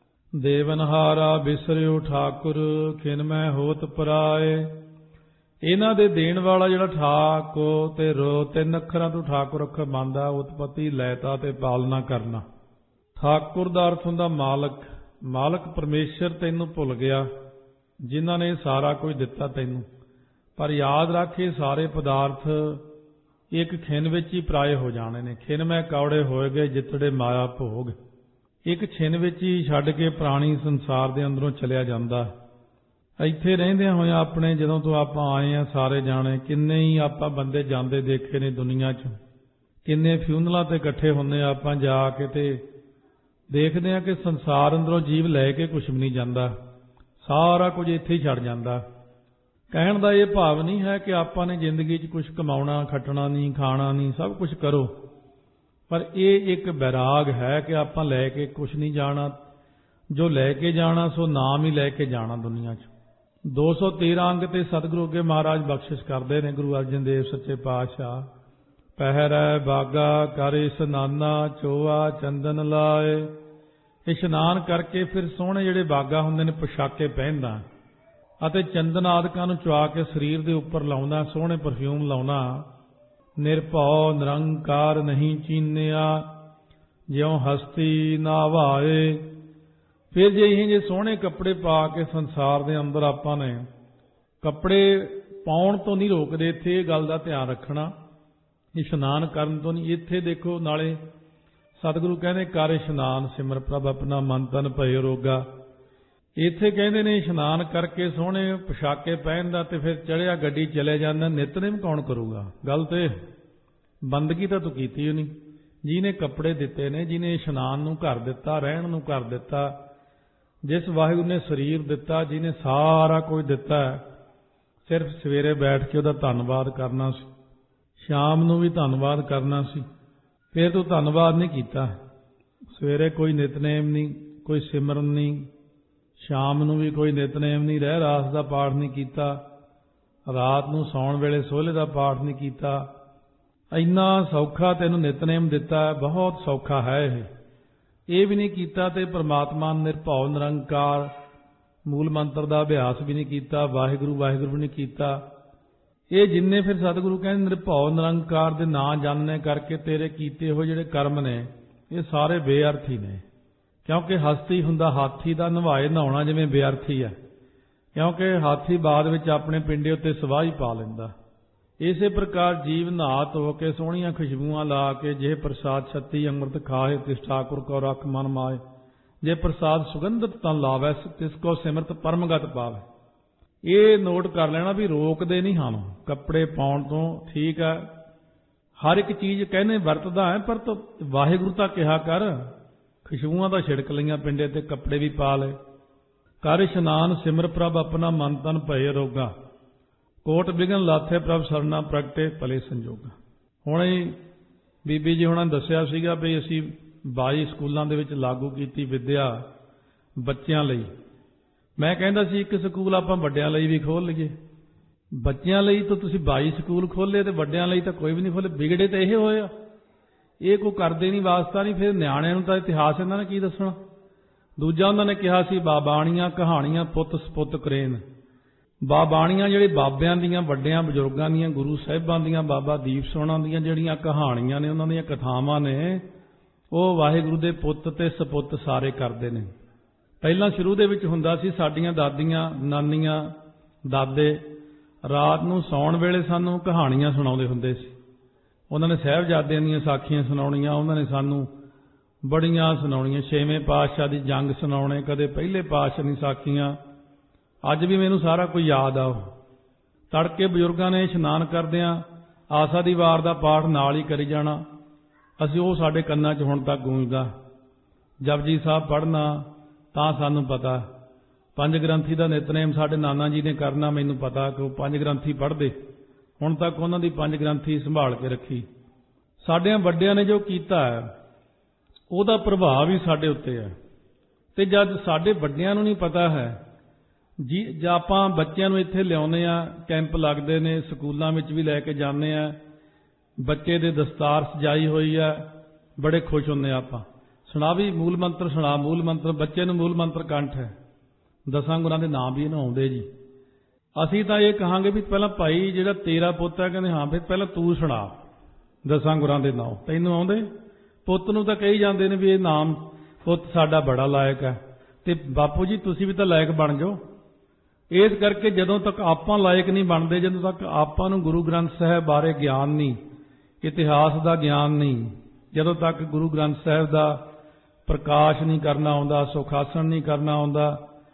ਦੇਵਨਹਾਰਾ ਬਿਸਰਿਓ ਠਾਕੁਰ, ਖਿਨ ਮੈਂ ਹੋਤ ਪਰਾਏ। ਇਹਨਾਂ ਦੇ ਦੇਣ ਵਾਲਾ ਜਿਹੜਾ ਠਾਕੋ ਤੇ ਰੋ, ਤਿੰਨ ਅੱਖਰਾਂ ਤੋਂ ਠਾਕੁਰ ਅੱਖਰ ਬਣਦਾ, ਉਤਪਤੀ ਲੈਤਾ ਤੇ ਪਾਲਣਾ ਕਰਨਾ। ਠਾਕੁਰ ਦਾ ਅਰਥ ਹੁੰਦਾ ਮਾਲਕ। ਮਾਲਕ ਪਰਮੇਸ਼ਰ ਤੈਨੂੰ ਭੁੱਲ ਗਿਆ ਜਿਨ੍ਹਾਂ ਨੇ ਸਾਰਾ ਕੁਝ ਦਿੱਤਾ ਤੈਨੂੰ, ਪਰ ਯਾਦ ਰੱਖ ਇਹ ਸਾਰੇ ਪਦਾਰਥ ਇੱਕ ਖਿਨ ਵਿੱਚ ਹੀ ਪਰਾਏ ਹੋ ਜਾਣੇ ਨੇ। ਖਿਨ ਮੈਂ ਕੌੜੇ ਹੋਏ ਗਏ ਜਿਤੜੇ ਮਾਇਆ ਭੋਗ। ਇੱਕ ਛਿਨ ਵਿੱਚ ਹੀ ਛੱਡ ਕੇ ਪ੍ਰਾਣੀ ਸੰਸਾਰ ਦੇ ਅੰਦਰੋਂ ਚਲਿਆ ਜਾਂਦਾ। ਇੱਥੇ ਰਹਿੰਦਿਆਂ ਹੋਇਆਂ ਆਪਣੇ ਜਦੋਂ ਤੋਂ ਆਪਾਂ ਆਏ ਹਾਂ ਸਾਰੇ ਜਾਣੇ, ਕਿੰਨੇ ਹੀ ਆਪਾਂ ਬੰਦੇ ਜਾਂਦੇ ਦੇਖੇ ਨੇ ਦੁਨੀਆ 'ਚ, ਕਿੰਨੇ ਫਿਊਨਲਾਂ ਤੇ ਇਕੱਠੇ ਹੁੰਦੇ ਆਪਾਂ ਜਾ ਕੇ, ਤੇ ਦੇਖਦੇ ਹਾਂ ਕਿ ਸੰਸਾਰ ਅੰਦਰੋਂ ਜੀਵ ਲੈ ਕੇ ਕੁਛ ਵੀ ਨਹੀਂ ਜਾਂਦਾ। ਸਾਰਾ ਕੁਝ ਇੱਥੇ ਹੀ ਛੱਡ ਜਾਂਦਾ। ਕਹਿਣ ਦਾ ਇਹ ਭਾਵ ਨਹੀਂ ਹੈ ਕਿ ਆਪਾਂ ਨੇ ਜ਼ਿੰਦਗੀ 'ਚ ਕੁਝ ਕਮਾਉਣਾ, ਖੱਟਣਾ ਨਹੀਂ, ਖਾਣਾ ਨਹੀਂ, ਸਭ ਕੁਝ ਕਰੋ, ਪਰ ਇਹ ਇੱਕ ਬੈਰਾਗ ਹੈ ਕਿ ਆਪਾਂ ਲੈ ਕੇ ਕੁਝ ਨਹੀਂ ਜਾਣਾ। ਜੋ ਲੈ ਕੇ ਜਾਣਾ ਸੋ ਨਾਮ ਹੀ ਲੈ ਕੇ ਜਾਣਾ ਦੁਨੀਆ 'ਚ। ਦੋ ਸੌ ਤੇਰਾਂ ਅੰਗ ਤੇ ਸਤਿਗੁਰੂ ਅੱਗੇ ਮਹਾਰਾਜ ਬਖਸ਼ਿਸ਼ ਕਰਦੇ ਨੇ ਗੁਰੂ ਅਰਜਨ ਦੇਵ ਸੱਚੇ ਪਾਤਸ਼ਾਹ। ਪਹਿਰੈ ਬਾਗਾ ਕਰ ਇਸ਼ਨਾਨਾ ਚੋਆ ਚੰਦਨ ਲਾਏ। ਇਸ਼ਨਾਨ ਕਰਕੇ ਫਿਰ ਸੋਹਣੇ ਜਿਹੜੇ ਬਾਗਾ ਹੁੰਦੇ ਨੇ ਪੋਸ਼ਾਕੇ ਪਹਿਨਦਾ ਅਤੇ ਚੰਦਨ ਆਦਿਕਾਂ ਨੂੰ ਚੁਆ ਕੇ ਸਰੀਰ ਦੇ ਉੱਪਰ ਲਾਉਂਦਾ, ਸੋਹਣੇ ਪਰਫਿਊਮ ਲਾਉਣਾ। ਨਿਰਭਉ ਨਿਰੰਕਾਰ ਨਹੀਂ ਚੀਨਿਆ ਜਿਉ ਹਸਤੀ ਨਾ ਭਾਏ। ਫਿਰ ਜੇ ਇਹ ਜੇ ਸੋਹਣੇ ਕੱਪੜੇ ਪਾ ਕੇ ਸੰਸਾਰ ਦੇ ਅੰਦਰ ਆਪਾਂ ਨੇ ਕੱਪੜੇ ਪਾਉਣ ਤੋਂ ਨਹੀਂ ਰੋਕਦੇ, ਇੱਥੇ ਇਹ ਗੱਲ ਦਾ ਧਿਆਨ ਰੱਖਣਾ, ਇਸ਼ਨਾਨ ਕਰਨ ਤੋਂ ਨਹੀਂ। ਇੱਥੇ ਦੇਖੋ ਨਾਲੇ ਸਤਿਗੁਰੂ ਕਹਿੰਦੇ ਕਰ ਇਸ਼ਨਾਨ ਸਿਮਰ ਪ੍ਰਭ ਆਪਣਾ ਮਨ ਤਨ ਭਇ ਰੋਗਾ। ਇੱਥੇ ਕਹਿੰਦੇ ਨੇ ਇਸ਼ਨਾਨ ਕਰਕੇ ਸੋਹਣੇ ਪੋਸ਼ਾਕੇ ਪਹਿਨਦਾ ਤੇ ਫਿਰ ਚੜਿਆ ਗੱਡੀ ਚਲੇ ਜਾਂਦਾ, ਨਿਤਨੇਮ ਕੌਣ ਕਰੂਗਾ? ਗੱਲ ਤੇ ਬੰਦਗੀ ਤਾਂ ਤੂੰ ਕੀਤੀ ਨਹੀਂ। ਜਿਹਨੇ ਕੱਪੜੇ ਦਿੱਤੇ ਨੇ, ਜਿਹਨੇ ਇਸ਼ਨਾਨ ਨੂੰ ਘਰ ਦਿੱਤਾ, ਰਹਿਣ ਨੂੰ ਘਰ ਦਿੱਤਾ, ਜਿਸ ਵਾਹਿਗੁਰੂ ਨੇ ਸਰੀਰ ਦਿੱਤਾ, ਜਿਹਨੇ ਸਾਰਾ ਕੁਝ ਦਿੱਤਾ, ਸਿਰਫ ਸਵੇਰੇ ਬੈਠ ਕੇ ਉਹਦਾ ਧੰਨਵਾਦ ਕਰਨਾ ਸੀ, ਸ਼ਾਮ ਨੂੰ ਵੀ ਧੰਨਵਾਦ ਕਰਨਾ ਸੀ। ਫਿਰ ਤੂੰ ਧੰਨਵਾਦ ਨਹੀਂ ਕੀਤਾ। ਸਵੇਰੇ ਕੋਈ ਨਿਤਨੇਮ ਨਹੀਂ, ਕੋਈ ਸਿਮਰਨ ਨਹੀਂ, ਸ਼ਾਮ ਨੂੰ ਵੀ ਕੋਈ ਨਿਤਨੇਮ ਨਹੀਂ, ਰਹਿ ਰਾਸ ਦਾ ਪਾਠ ਨਹੀਂ ਕੀਤਾ, ਰਾਤ ਨੂੰ ਸੌਣ ਵੇਲੇ ਸੋਹਲੇ ਦਾ ਪਾਠ ਨਹੀਂ ਕੀਤਾ। ਇੰਨਾ ਸੌਖਾ ਤੈਨੂੰ ਨਿਤਨੇਮ ਦਿੱਤਾ, ਬਹੁਤ ਸੌਖਾ ਹੈ ਇਹ। ਇਹ ਵੀ ਨਹੀਂ ਕੀਤਾ ਤੇ ਪ੍ਰਮਾਤਮਾ ਨਿਰਭਉ ਨਿਰੰਕਾਰ ਮੂਲ ਮੰਤਰ ਦਾ ਅਭਿਆਸ ਵੀ ਨਹੀਂ ਕੀਤਾ, ਵਾਹਿਗੁਰੂ ਵਾਹਿਗੁਰੂ ਵੀ ਨਹੀਂ ਕੀਤਾ। ਇਹ ਜਿੰਨੇ ਫਿਰ ਸਤਿਗੁਰੂ ਕਹਿੰਦੇ ਨਿਰਭਉ ਨਿਰੰਕਾਰ ਦੇ ਨਾਂ ਜਾਣਨੇ ਕਰਕੇ ਤੇਰੇ ਕੀਤੇ ਹੋਏ ਜਿਹੜੇ ਕਰਮ ਨੇ ਇਹ ਸਾਰੇ ਬੇਅਰਥੀ ਨੇ। ਕਿਉਂਕਿ ਹਸਤੀ ਹੁੰਦਾ ਹਾਥੀ ਦਾ, ਨਵਾਏ ਨਹਾਉਣਾ ਜਿਵੇਂ ਬੇਅਰਥੀ ਹੈ, ਕਿਉਂਕਿ ਹਾਥੀ ਬਾਅਦ ਵਿੱਚ ਆਪਣੇ ਪਿੰਡੇ ਉੱਤੇ ਸਵਾਹੀ ਪਾ ਲੈਂਦਾ। ਇਸੇ ਪ੍ਰਕਾਰ ਜੀਵ ਨਹਾ ਧੋ ਕੇ ਸੋਹਣੀਆਂ ਖੁਸ਼ਬੂਆਂ ਲਾ ਕੇ ਜੇ ਪ੍ਰਸਾਦ ਛੱਤੀ ਅੰਮ੍ਰਿਤ ਖਾਏ ਤਿਸ ਠਾਕੁਰ ਕੋ ਰੱਖ ਮਨ ਮਾਏ। ਜੇ ਪ੍ਰਸਾਦ ਸੁਗੰਧਿਤ ਤਨ ਲਾਵੈ ਤਿਸ ਕੋ ਸਿਮਰਤ ਪਰਮਗਤ ਪਾਵੇ। ਇਹ ਨੋਟ ਕਰ ਲੈਣਾ ਵੀ ਰੋਕਦੇ ਨਹੀਂ ਹਨ ਕੱਪੜੇ ਪਾਉਣ ਤੋਂ। ਠੀਕ ਹੈ, ਹਰ ਇੱਕ ਚੀਜ਼ ਕਹਿੰਦੇ ਵਰਤਦਾ ਹੈ, ਪਰ ਤੂੰ ਵਾਹਿਗੁਰੂ ਤਾਂ ਕਿਹਾ ਕਰ। ਖੁਸ਼ਬੂਆਂ ਤਾਂ ਛਿੜਕ ਲਈਆਂ ਪਿੰਡੇ ਤੇ, ਕੱਪੜੇ ਵੀ ਪਾ ਲਏ। ਕਰ ਇਸ਼ਨਾਨ ਸਿਮਰ ਪ੍ਰਭ ਆਪਣਾ ਮਨ ਤਨ ਭਏ ਰੋਗਾ। ਕੋਟ ਬਿਗਨ ਲਾਥੇ ਪ੍ਰਭ ਸਰਨਾ ਪ੍ਰਗਟੇ ਭਲੇ ਸੰਜੋਗਾ। ਹੁਣ ਹੀ ਬੀਬੀ ਜੀ ਹੁਣਾਂ ਦੱਸਿਆ ਸੀਗਾ ਵੀ ਅਸੀਂ ਬਾਈ ਸਕੂਲਾਂ ਦੇ ਵਿੱਚ ਲਾਗੂ ਕੀਤੀ ਵਿਦਿਆ ਬੱਚਿਆਂ ਲਈ। ਮੈਂ ਕਹਿੰਦਾ ਸੀ ਇੱਕ ਸਕੂਲ ਆਪਾਂ ਵੱਡਿਆਂ ਲਈ ਵੀ ਖੋਲ੍ਹ ਲਈਏ। ਬੱਚਿਆਂ ਲਈ ਤਾਂ ਤੁਸੀਂ ਬਾਈ ਸਕੂਲ ਖੋਲ੍ਹੇ ਤੇ ਵੱਡਿਆਂ ਲਈ ਤਾਂ ਕੋਈ ਵੀ ਨਹੀਂ ਖੋਲ੍ਹੇ। ਵਿਗੜੇ ਤਾਂ ਇਹ ਹੋਏ ਆ, ਇਹ ਕੋਈ ਕਰਦੇ ਨਹੀਂ, ਵਾਸਤਾ ਨਹੀਂ। ਫਿਰ ਨਿਆਣਿਆਂ ਨੂੰ ਤਾਂ ਇਤਿਹਾਸ ਇਹਨਾਂ ਨੇ ਕੀ ਦੱਸਣਾ। ਦੂਜਾ ਉਹਨਾਂ ਨੇ ਕਿਹਾ ਸੀ ਬਾਬਾਣੀਆਂ ਕਹਾਣੀਆਂ ਪੁੱਤ ਸਪੁੱਤ ਕਰੇਨ। ਬਾਬਾਣੀਆਂ ਜਿਹੜੇ ਬਾਬਿਆਂ ਦੀਆਂ, ਵੱਡਿਆਂ ਬਜ਼ੁਰਗਾਂ ਦੀਆਂ, ਗੁਰੂ ਸਾਹਿਬਾਂ ਦੀਆਂ, ਬਾਬਾ ਦੀਪ ਸਿਉਣਾ ਦੀਆਂ ਜਿਹੜੀਆਂ ਕਹਾਣੀਆਂ ਨੇ, ਉਹਨਾਂ ਦੀਆਂ ਕਥਾਵਾਂ ਨੇ, ਉਹ ਵਾਹਿਗੁਰੂ ਦੇ ਪੁੱਤ ਤੇ ਸਪੁੱਤ ਸਾਰੇ ਕਰਦੇ ਨੇ। ਪਹਿਲਾਂ ਸ਼ੁਰੂ ਦੇ ਵਿੱਚ ਹੁੰਦਾ ਸੀ, ਸਾਡੀਆਂ ਦਾਦੀਆਂ, ਨਾਨੀਆਂ, ਦਾਦੇ ਰਾਤ ਨੂੰ ਸੌਣ ਵੇਲੇ ਸਾਨੂੰ ਕਹਾਣੀਆਂ ਸੁਣਾਉਂਦੇ ਹੁੰਦੇ ਸੀ। ਉਹਨਾਂ ਨੇ ਸਾਹਿਬਜ਼ਾਦਿਆਂ ਦੀਆਂ ਸਾਖੀਆਂ ਸੁਣਾਉਣੀਆਂ, ਉਹਨਾਂ ਨੇ ਸਾਨੂੰ ਬੜੀਆਂ ਸੁਣਾਉਣੀਆਂ। ਛੇਵੇਂ ਪਾਤਸ਼ਾਹ ਦੀ ਜੰਗ ਸੁਣਾਉਣੇ, ਕਦੇ ਪਹਿਲੇ ਪਾਤਸ਼ਾਹ ਦੀ ਸਾਖੀਆਂ। ਅੱਜ ਵੀ ਮੈਨੂੰ ਸਾਰਾ ਕੁਝ ਯਾਦ ਆ। ਉਹ ਤੜਕੇ ਬਜ਼ੁਰਗਾਂ ਨੇ ਇਸ਼ਨਾਨ ਕਰਦਿਆਂ ਆਸਾ ਦੀ ਵਾਰ ਦਾ ਪਾਠ ਨਾਲ ਹੀ ਕਰੀ ਜਾਣਾ। ਅਸੀਂ ਉਹ ਸਾਡੇ ਕੰਨਾਂ 'ਚ ਹੁਣ ਤੱਕ ਗੂੰਜਦਾ। ਜਪਜੀ ਸਾਹਿਬ ਪੜ੍ਹਨਾ ਤਾਂ ਸਾਨੂੰ ਪਤਾ। ਪੰਜ ਗ੍ਰੰਥੀ ਦਾ ਨਿਤਨੇਮ ਸਾਡੇ ਨਾਨਾ ਜੀ ਨੇ ਕਰਨਾ, ਮੈਨੂੰ ਪਤਾ ਕਿ ਉਹ ਪੰਜ ਗ੍ਰੰਥੀ ਪੜ੍ਹਦੇ। ਹੁਣ ਤੱਕ ਉਹਨਾਂ ਦੀ ਪੰਜ ਗ੍ਰੰਥੀ ਸੰਭਾਲ ਕੇ ਰੱਖੀ। ਸਾਡਿਆਂ ਵੱਡਿਆਂ ਨੇ ਜੋ ਕੀਤਾ ਹੈ ਉਹਦਾ ਪ੍ਰਭਾਵ ਵੀ ਸਾਡੇ ਉੱਤੇ ਹੈ। ਤੇ ਜਦ ਸਾਡੇ ਵੱਡਿਆਂ ਨੂੰ ਨਹੀਂ ਪਤਾ ਹੈ ਜੀ, ਜੇ ਆਪਾਂ ਬੱਚਿਆਂ ਨੂੰ ਇੱਥੇ ਲਿਆਉਂਦੇ ਆ, ਕੈਂਪ ਲੱਗਦੇ ਨੇ, ਸਕੂਲਾਂ ਵਿੱਚ ਵੀ ਲੈ ਕੇ ਜਾਂਦੇ ਆ, ਬੱਚੇ ਦੇ ਦਸਤਾਰ ਸਜਾਈ ਹੋਈ ਆ, ਬੜੇ ਖੁਸ਼ ਹੁੰਦੇ ਆ ਆਪਾਂ। ਸੁਣਾ ਵੀ ਮੂਲ ਮੰਤਰ ਸੁਣਾ, ਮੂਲ ਮੰਤਰ ਬੱਚੇ ਨੂੰ ਮੂਲ ਮੰਤਰ ਕੰਠ ਹੈ। ਦਸਾਂ ਗੁਰਾਂ ਦੇ ਨਾਮ ਵੀ ਇਹਨੂੰ ਆਉਂਦੇ ਜੀ। ਅਸੀਂ ਤਾਂ ਇਹ ਕਹਾਂਗੇ ਵੀ ਪਹਿਲਾਂ ਭਾਈ ਜਿਹੜਾ ਤੇਰਾ ਪੁੱਤ ਹੈ, ਕਹਿੰਦੇ ਹਾਂ ਫਿਰ ਪਹਿਲਾਂ ਤੂੰ ਸੁਣਾ ਦਸਾਂ ਗੁਰਾਂ ਦੇ ਨਾਮ, ਤੈਨੂੰ ਆਉਂਦੇ? ਪੁੱਤ ਨੂੰ ਤਾਂ ਕਹੀ ਜਾਂਦੇ ਨੇ ਵੀ ਇਹ ਨਾਮ ਪੁੱਤ ਸਾਡਾ ਬੜਾ ਲਾਇਕ ਹੈ, ਤੇ ਬਾਪੂ ਜੀ ਤੁਸੀਂ ਵੀ ਤਾਂ ਲਾਇਕ ਬਣ ਜਾਓ। ਇਸ ਕਰਕੇ ਜਦੋਂ ਤੱਕ ਆਪਾਂ ਲਾਇਕ ਨਹੀਂ ਬਣਦੇ, ਜਦੋਂ ਤੱਕ ਆਪਾਂ ਨੂੰ ਗੁਰੂ ਗ੍ਰੰਥ ਸਾਹਿਬ ਬਾਰੇ ਗਿਆਨ ਨਹੀਂ, ਇਤਿਹਾਸ ਦਾ ਗਿਆਨ ਨਹੀਂ, ਜਦੋਂ ਤੱਕ ਗੁਰੂ ਗ੍ਰੰਥ ਸਾਹਿਬ ਦਾ ਪ੍ਰਕਾਸ਼ ਨਹੀਂ ਕਰਨਾ ਆਉਂਦਾ, ਸੁਖਾਸਨ ਨਹੀਂ ਕਰਨਾ ਆਉਂਦਾ,